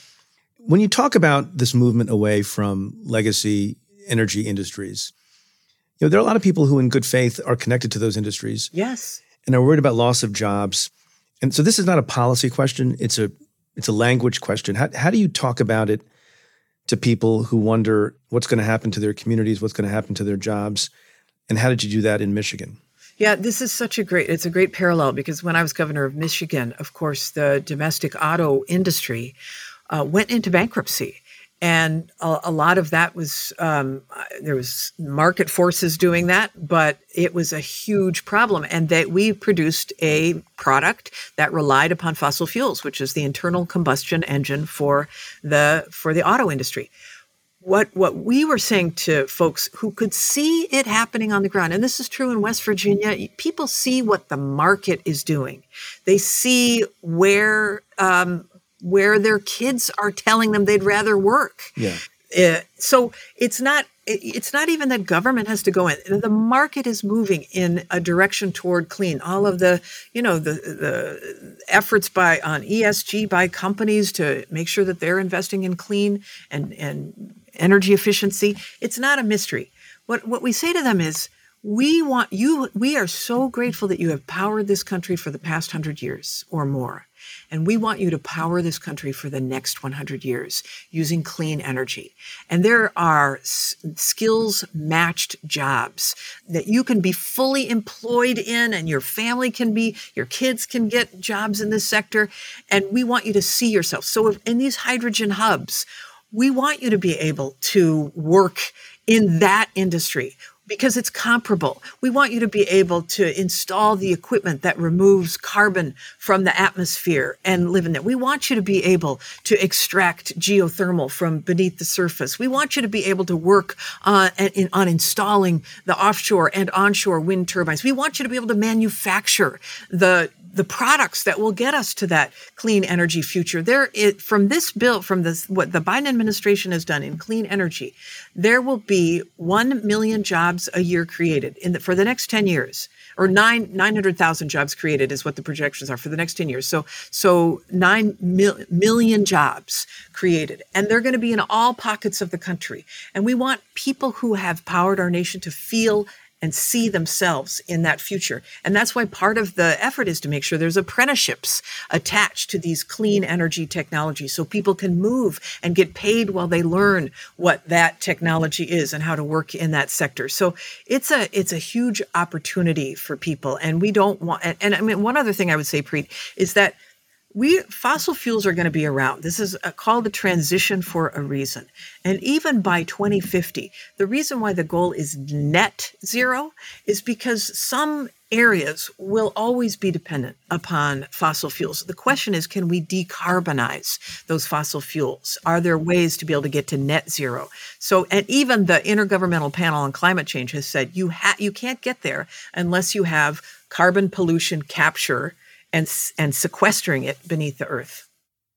Speaker 1: When you talk about this movement away from legacy energy industries, you know, there are a lot of people who in good faith are connected to those industries
Speaker 2: Yes.
Speaker 1: and are worried about loss of jobs. And so this is not a policy question. It's a it's a language question. How, how do you talk about it to people who wonder what's going to happen to their communities, what's going to happen to their jobs? And how did you do that in Michigan?
Speaker 2: Yeah, this is such a great, it's a great parallel because when I was governor of Michigan, of course, the domestic auto industry uh, went into bankruptcy. And a, a lot of that was, um, there was market forces doing that, but it was a huge problem. And that we produced a product that relied upon fossil fuels, which is the internal combustion engine for the for the auto industry. What what we were saying to folks who could see it happening on the ground, and this is true in West Virginia, people see what the market is doing. They see where um, where their kids are telling them they'd rather work.
Speaker 1: Yeah.
Speaker 2: Uh, so it's not it, it's not even that government has to go in. The market is moving in a direction toward clean. All of the, you know, the the efforts by on E S G by companies to make sure that they're investing in clean and and energy efficiency. It's not a mystery. What what we say to them is, we want you, we are so grateful that you have powered this country for the past hundred years or more. And we want you to power this country for the next one hundred years using clean energy. And there are s- skills matched jobs that you can be fully employed in, and your family can be, your kids can get jobs in this sector. And we want you to see yourself. So if, in these hydrogen hubs, we want you to be able to work in that industry because it's comparable. We want you to be able to install the equipment that removes carbon from the atmosphere and live in there. We want you to be able to extract geothermal from beneath the surface. We want you to be able to work on, in, on installing the offshore and onshore wind turbines. We want you to be able to manufacture the the products that will get us to that clean energy future. There, it, from this bill, from this, what the Biden administration has done in clean energy, there will be one million jobs a year created in the, for the next ten years, or nine nine hundred thousand jobs created is what the projections are for the next ten years. So, so nine mil, million jobs created, and they're going to be in all pockets of the country. And we want people who have powered our nation to feel and see themselves in that future. And that's why part of the effort is to make sure there's apprenticeships attached to these clean energy technologies so people can move and get paid while they learn what that technology is and how to work in that sector. So it's a it's a huge opportunity for people. And we don't want, and, and I mean, one other thing I would say, Preet, is that We fossil fuels are going to be around. This is a, called the transition for a reason. And even by twenty fifty, the reason why the goal is net zero is because some areas will always be dependent upon fossil fuels. The question is, can we decarbonize those fossil fuels? Are there ways to be able to get to net zero? So, and even the Intergovernmental Panel on Climate Change has said you ha- you can't get there unless you have carbon pollution capture and and sequestering it beneath the earth.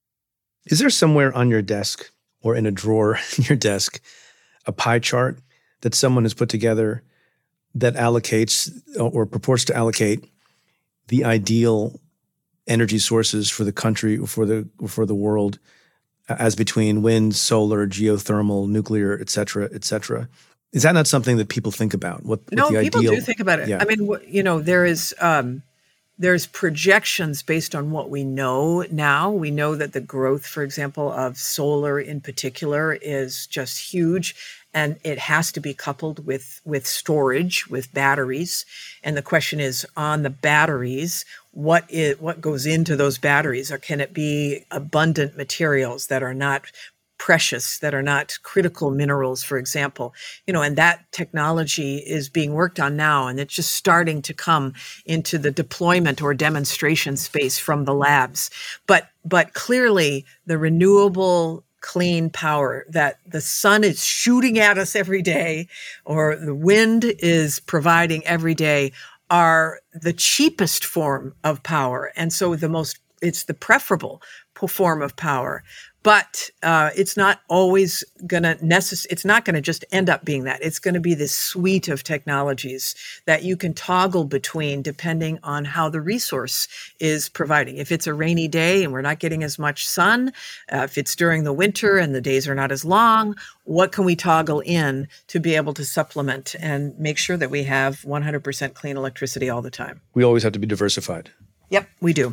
Speaker 1: Is there somewhere on your desk or in a drawer in your desk a pie chart that someone has put together that allocates or purports to allocate the ideal energy sources for the country, for the for the world, as between wind, solar, geothermal, nuclear, et cetera, et cetera? Is that not something that people think about? What, what
Speaker 2: no,
Speaker 1: the
Speaker 2: people
Speaker 1: ideal,
Speaker 2: do think about it.
Speaker 1: Yeah.
Speaker 2: I mean, you know, there is um, there's projections based on what we know now. We know that the growth, for example, of solar in particular is just huge. And it has to be coupled with, with storage, with batteries. And the question is, on the batteries, what it what goes into those batteries, or can it be abundant materials that are not precious, that are not critical minerals, for example, you know, and that technology is being worked on now, and it's just starting to come into the deployment or demonstration space from the labs. But but clearly, the renewable clean power that the sun is shooting at us every day, or the wind is providing every day, are the cheapest form of power, and so the most it's the preferable form of power. But uh, it's not always going to necess- It's not going to just end up being that. It's going to be this suite of technologies that you can toggle between depending on how the resource is providing. If it's a rainy day and we're not getting as much sun, uh, if it's during the winter and the days are not as long, what can we toggle in to be able to supplement and make sure that we have one hundred percent clean electricity all the time?
Speaker 1: We always have to be diversified.
Speaker 2: Yep, we do.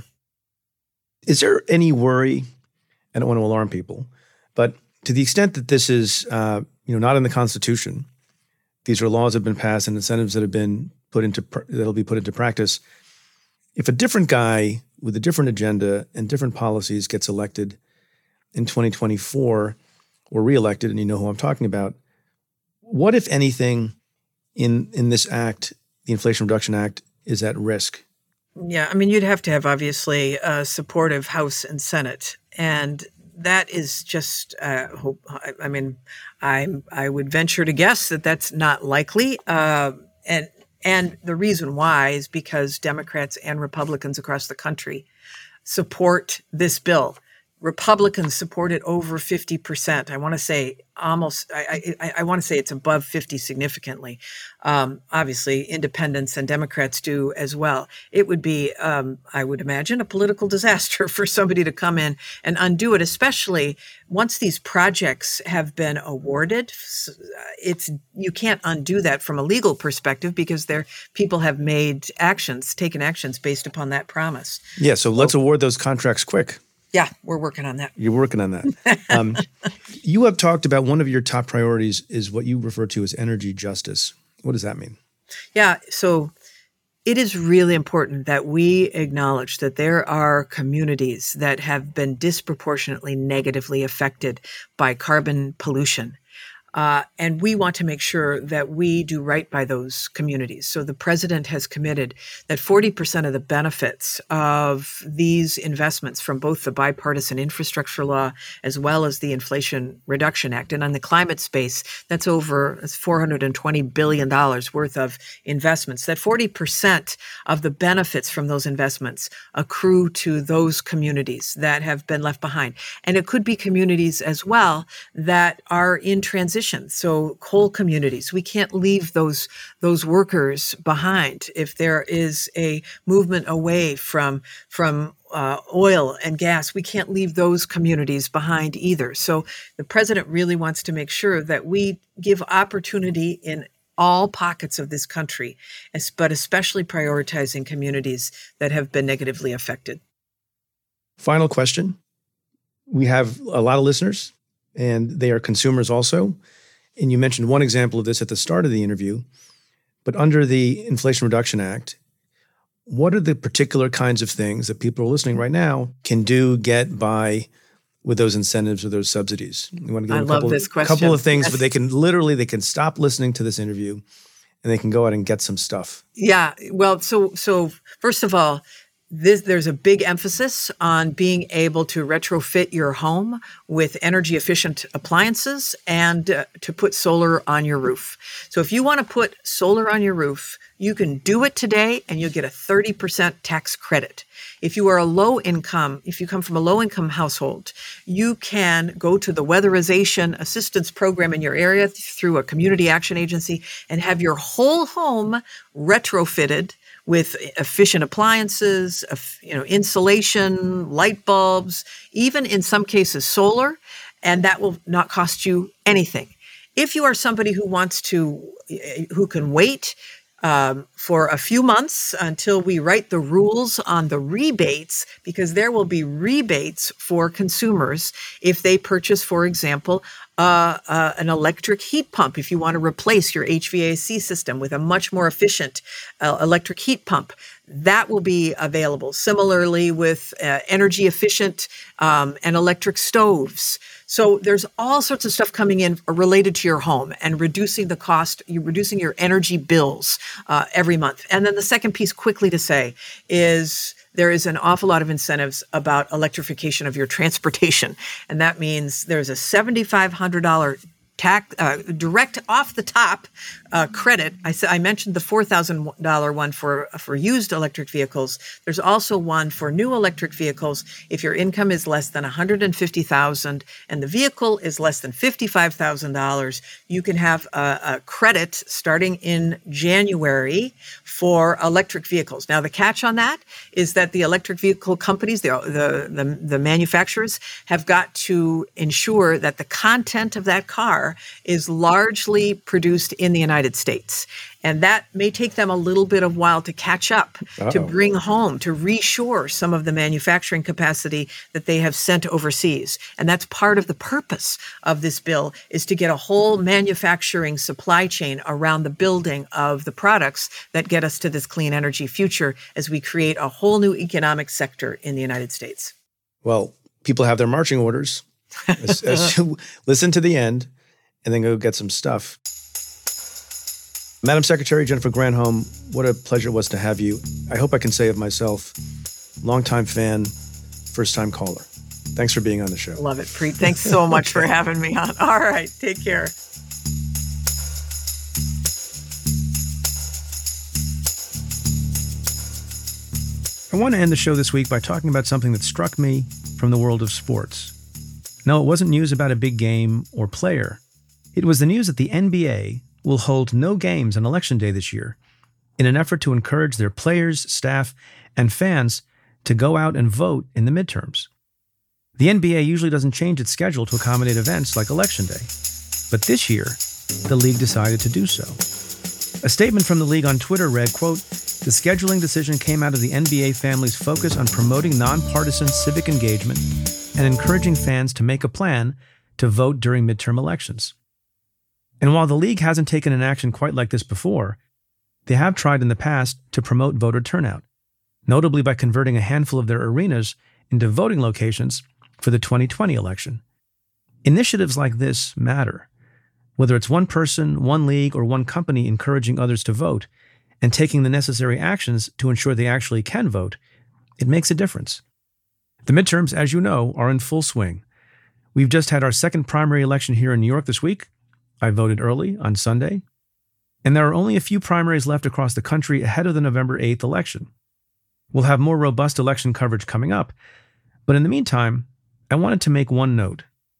Speaker 1: Is there any worry? I don't want to alarm people, but to the extent that this is, uh, you know, not in the Constitution, these are laws that have been passed and incentives that have been put into that'll be put into practice. If a different guy with a different agenda and different policies gets elected in twenty twenty-four or reelected, and you know who I'm talking about, what, if anything, in in this act, the Inflation Reduction Act, is at risk?
Speaker 2: Yeah, I mean, you'd have to have, obviously, a supportive House and Senate. And that is just, uh, hope, I mean, I I would venture to guess that that's not likely. Uh, and and the reason why is because Democrats and Republicans across the country support this bill. Republicans support it over fifty percent. I want to say almost, I, I, I want to say it's above fifty significantly. Um, obviously, independents and Democrats do as well. It would be, um, I would imagine, a political disaster for somebody to come in and undo it, especially once these projects have been awarded. It's you can't undo that from a legal perspective because there people have made actions, taken actions based upon that promise.
Speaker 1: Yeah, so let's award those contracts quick.
Speaker 2: Yeah, we're working on that.
Speaker 1: You're working on that. Um, you have talked about one of your top priorities is what you refer to as energy justice. What does that mean?
Speaker 2: Yeah, so it is really important that we acknowledge that there are communities that have been disproportionately negatively affected by carbon pollution. Uh, and we want to make sure that we do right by those communities. So the president has committed that forty percent of the benefits of these investments from both the bipartisan infrastructure law as well as the Inflation Reduction Act, and on the climate space, that's over four hundred twenty billion dollars worth of investments, that forty percent of the benefits from those investments accrue to those communities that have been left behind. And it could be communities as well that are in transition. So coal communities, we can't leave those those workers behind if there is a movement away from from uh, oil and gas. We can't leave those communities behind either. So the president really wants to make sure that we give opportunity in all pockets of this country, but especially prioritizing communities that have been negatively affected.
Speaker 1: Final question. We have a lot of listeners, and they are consumers also. And you mentioned one example of this at the start of the interview, but under the Inflation Reduction Act, what are the particular kinds of things that people are listening right now can do, get by with those incentives or those subsidies? You want to give
Speaker 2: I
Speaker 1: them a
Speaker 2: love
Speaker 1: couple,
Speaker 2: this question.
Speaker 1: couple of things,
Speaker 2: Yes.
Speaker 1: but they can literally, they can stop listening to this interview and they can go out and get some stuff.
Speaker 2: Yeah, well, so so first of all, This, there's a big emphasis on being able to retrofit your home with energy efficient appliances and uh, to put solar on your roof. So if you want to put solar on your roof, you can do it today and you'll get a thirty percent tax credit. If you are a low income, if you come from a low income household, you can go to the weatherization assistance program in your area through a community action agency and have your whole home retrofitted with efficient appliances, you know, insulation, light bulbs, even in some cases solar, and that will not cost you anything. If you are somebody who wants to, who can wait um, for a few months until we write the rules on the rebates, because there will be rebates for consumers if they purchase, for example, uh, uh, an electric heat pump if you want to replace your H V A C system with a much more efficient uh, electric heat pump. That will be available. Similarly with uh, energy efficient um, and electric stoves. So there's all sorts of stuff coming in related to your home and reducing the cost, you're reducing your energy bills uh, every month. And then the second piece quickly to say is there is an awful lot of incentives about electrification of your transportation. And that means there's a seven thousand five hundred dollars tax, uh, direct off the top uh, credit. I, I mentioned the four thousand dollars one for, for used electric vehicles. There's also one for new electric vehicles. If your income is less than one hundred fifty thousand dollars and the vehicle is less than fifty-five thousand dollars, you can have a, a credit starting in January for electric vehicles. Now, the catch on that is that the electric vehicle companies, the, the, the, the manufacturers, have got to ensure that the content of that car is largely produced in the United States. And that may take them a little bit of while to catch up, Uh-oh. to bring home, to reshore some of the manufacturing capacity that they have sent overseas. And that's part of the purpose of this bill, is to get a whole manufacturing supply chain around the building of the products that get us to this clean energy future as we create a whole new economic sector in the United States.
Speaker 1: Well, people have their marching orders. As, as you listen to the end and then go get some stuff. Madam Secretary Jennifer Granholm, what a pleasure it was to have you. I hope I can say of myself, longtime fan, first-time caller. Thanks for being on the show.
Speaker 2: Love it, Preet. Thanks so much for having me on. All right, take care.
Speaker 1: I want to end the show this week by talking about something that struck me from the world of sports. No, it wasn't news about a big game or player. It was the news that the N B A will hold no games on Election Day this year in an effort to encourage their players, staff, and fans to go out and vote in the midterms. The N B A usually doesn't change its schedule to accommodate events like Election Day, but this year, the league decided to do so. A statement from the league on Twitter read, quote, "The scheduling decision came out of the N B A family's focus on promoting nonpartisan civic engagement and encouraging fans to make a plan to vote during midterm elections." And while the league hasn't taken an action quite like this before, they have tried in the past to promote voter turnout, notably by converting a handful of their arenas into voting locations for the twenty twenty election. Initiatives like this matter. Whether it's one person, one league, or one company encouraging others to vote and taking the necessary actions to ensure they actually can vote, it makes a difference. The midterms, as you know, are in full swing. We've just had our second primary election here in New York this week. I voted early on Sunday. And there are only a few primaries left across the country ahead of the November eighth election. We'll have more robust election coverage coming up. But in the meantime, I wanted to make one note.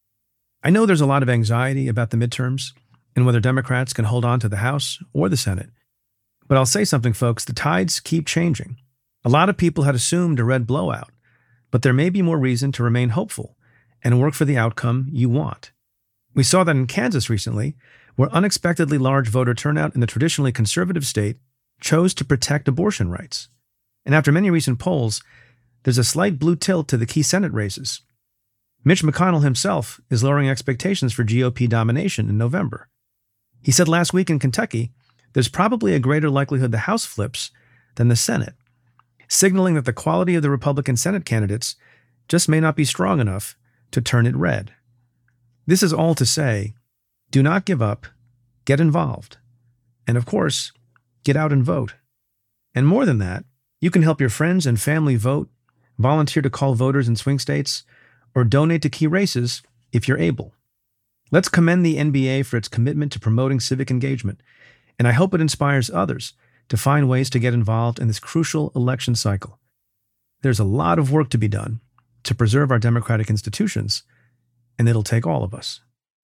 Speaker 1: I know there's a lot of anxiety about the midterms and whether Democrats can hold on to the House or the Senate. But I'll say something, folks, the tides keep changing. A lot of people had assumed a red blowout, but there may be more reason to remain hopeful and work for the outcome you want. We saw that in Kansas recently, where unexpectedly large voter turnout in the traditionally conservative state chose to protect abortion rights. And after many recent polls, there's a slight blue tilt to the key Senate races. Mitch McConnell himself is lowering expectations for G O P domination in November. He said last week in Kentucky, there's probably a greater likelihood the House flips than the Senate, signaling that the quality of the Republican Senate candidates just may not be strong enough to turn it red. This is all to say, do not give up, get involved, and of course, get out and vote. And more than that, you can help your friends and family vote, volunteer to call voters in swing states, or donate to key races if you're able. Let's commend the N B A for its commitment to promoting civic engagement, and I hope it inspires others to find ways to get involved in this crucial election cycle. There's a lot of work to be done to preserve our democratic institutions, and it'll take all of us.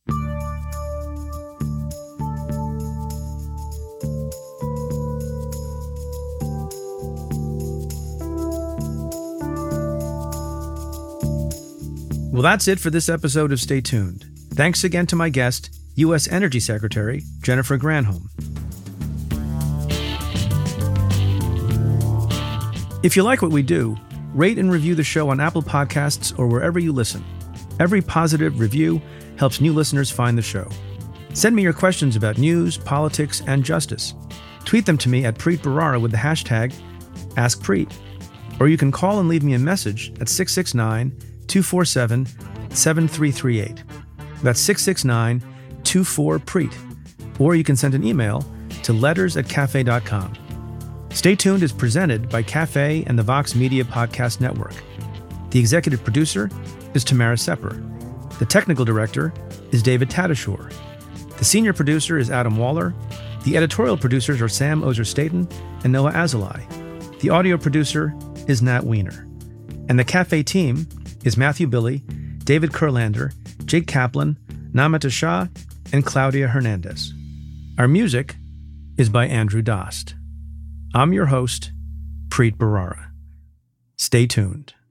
Speaker 1: Well, that's it for this episode of Stay Tuned. Thanks again to my guest, U S Energy Secretary Jennifer Granholm. If you like what we do, rate and review the show on Apple Podcasts or wherever you listen. Every positive review helps new listeners find the show. Send me your questions about news, politics, and justice. Tweet them to me at Preet Bharara with the hashtag AskPreet. Or you can call and leave me a message at six six nine, two four seven, seven three three eight. That's six six nine, two four, Preet. Or you can send an email to letters at cafe dot com. Stay Tuned is presented by Cafe and the Vox Media Podcast Network. The executive producer is Tamara Sepper. The technical director is David Tadashore. The senior producer is Adam Waller. The editorial producers are Sam Ozer-Staten and Noah Azulai. The audio producer is Nat Weiner. And the Cafe team is Matthew Billy, David Kurlander, Jake Kaplan, Namita Shah, and Claudia Hernandez. Our music is by Andrew Dost. I'm your host, Preet Bharara. Stay tuned.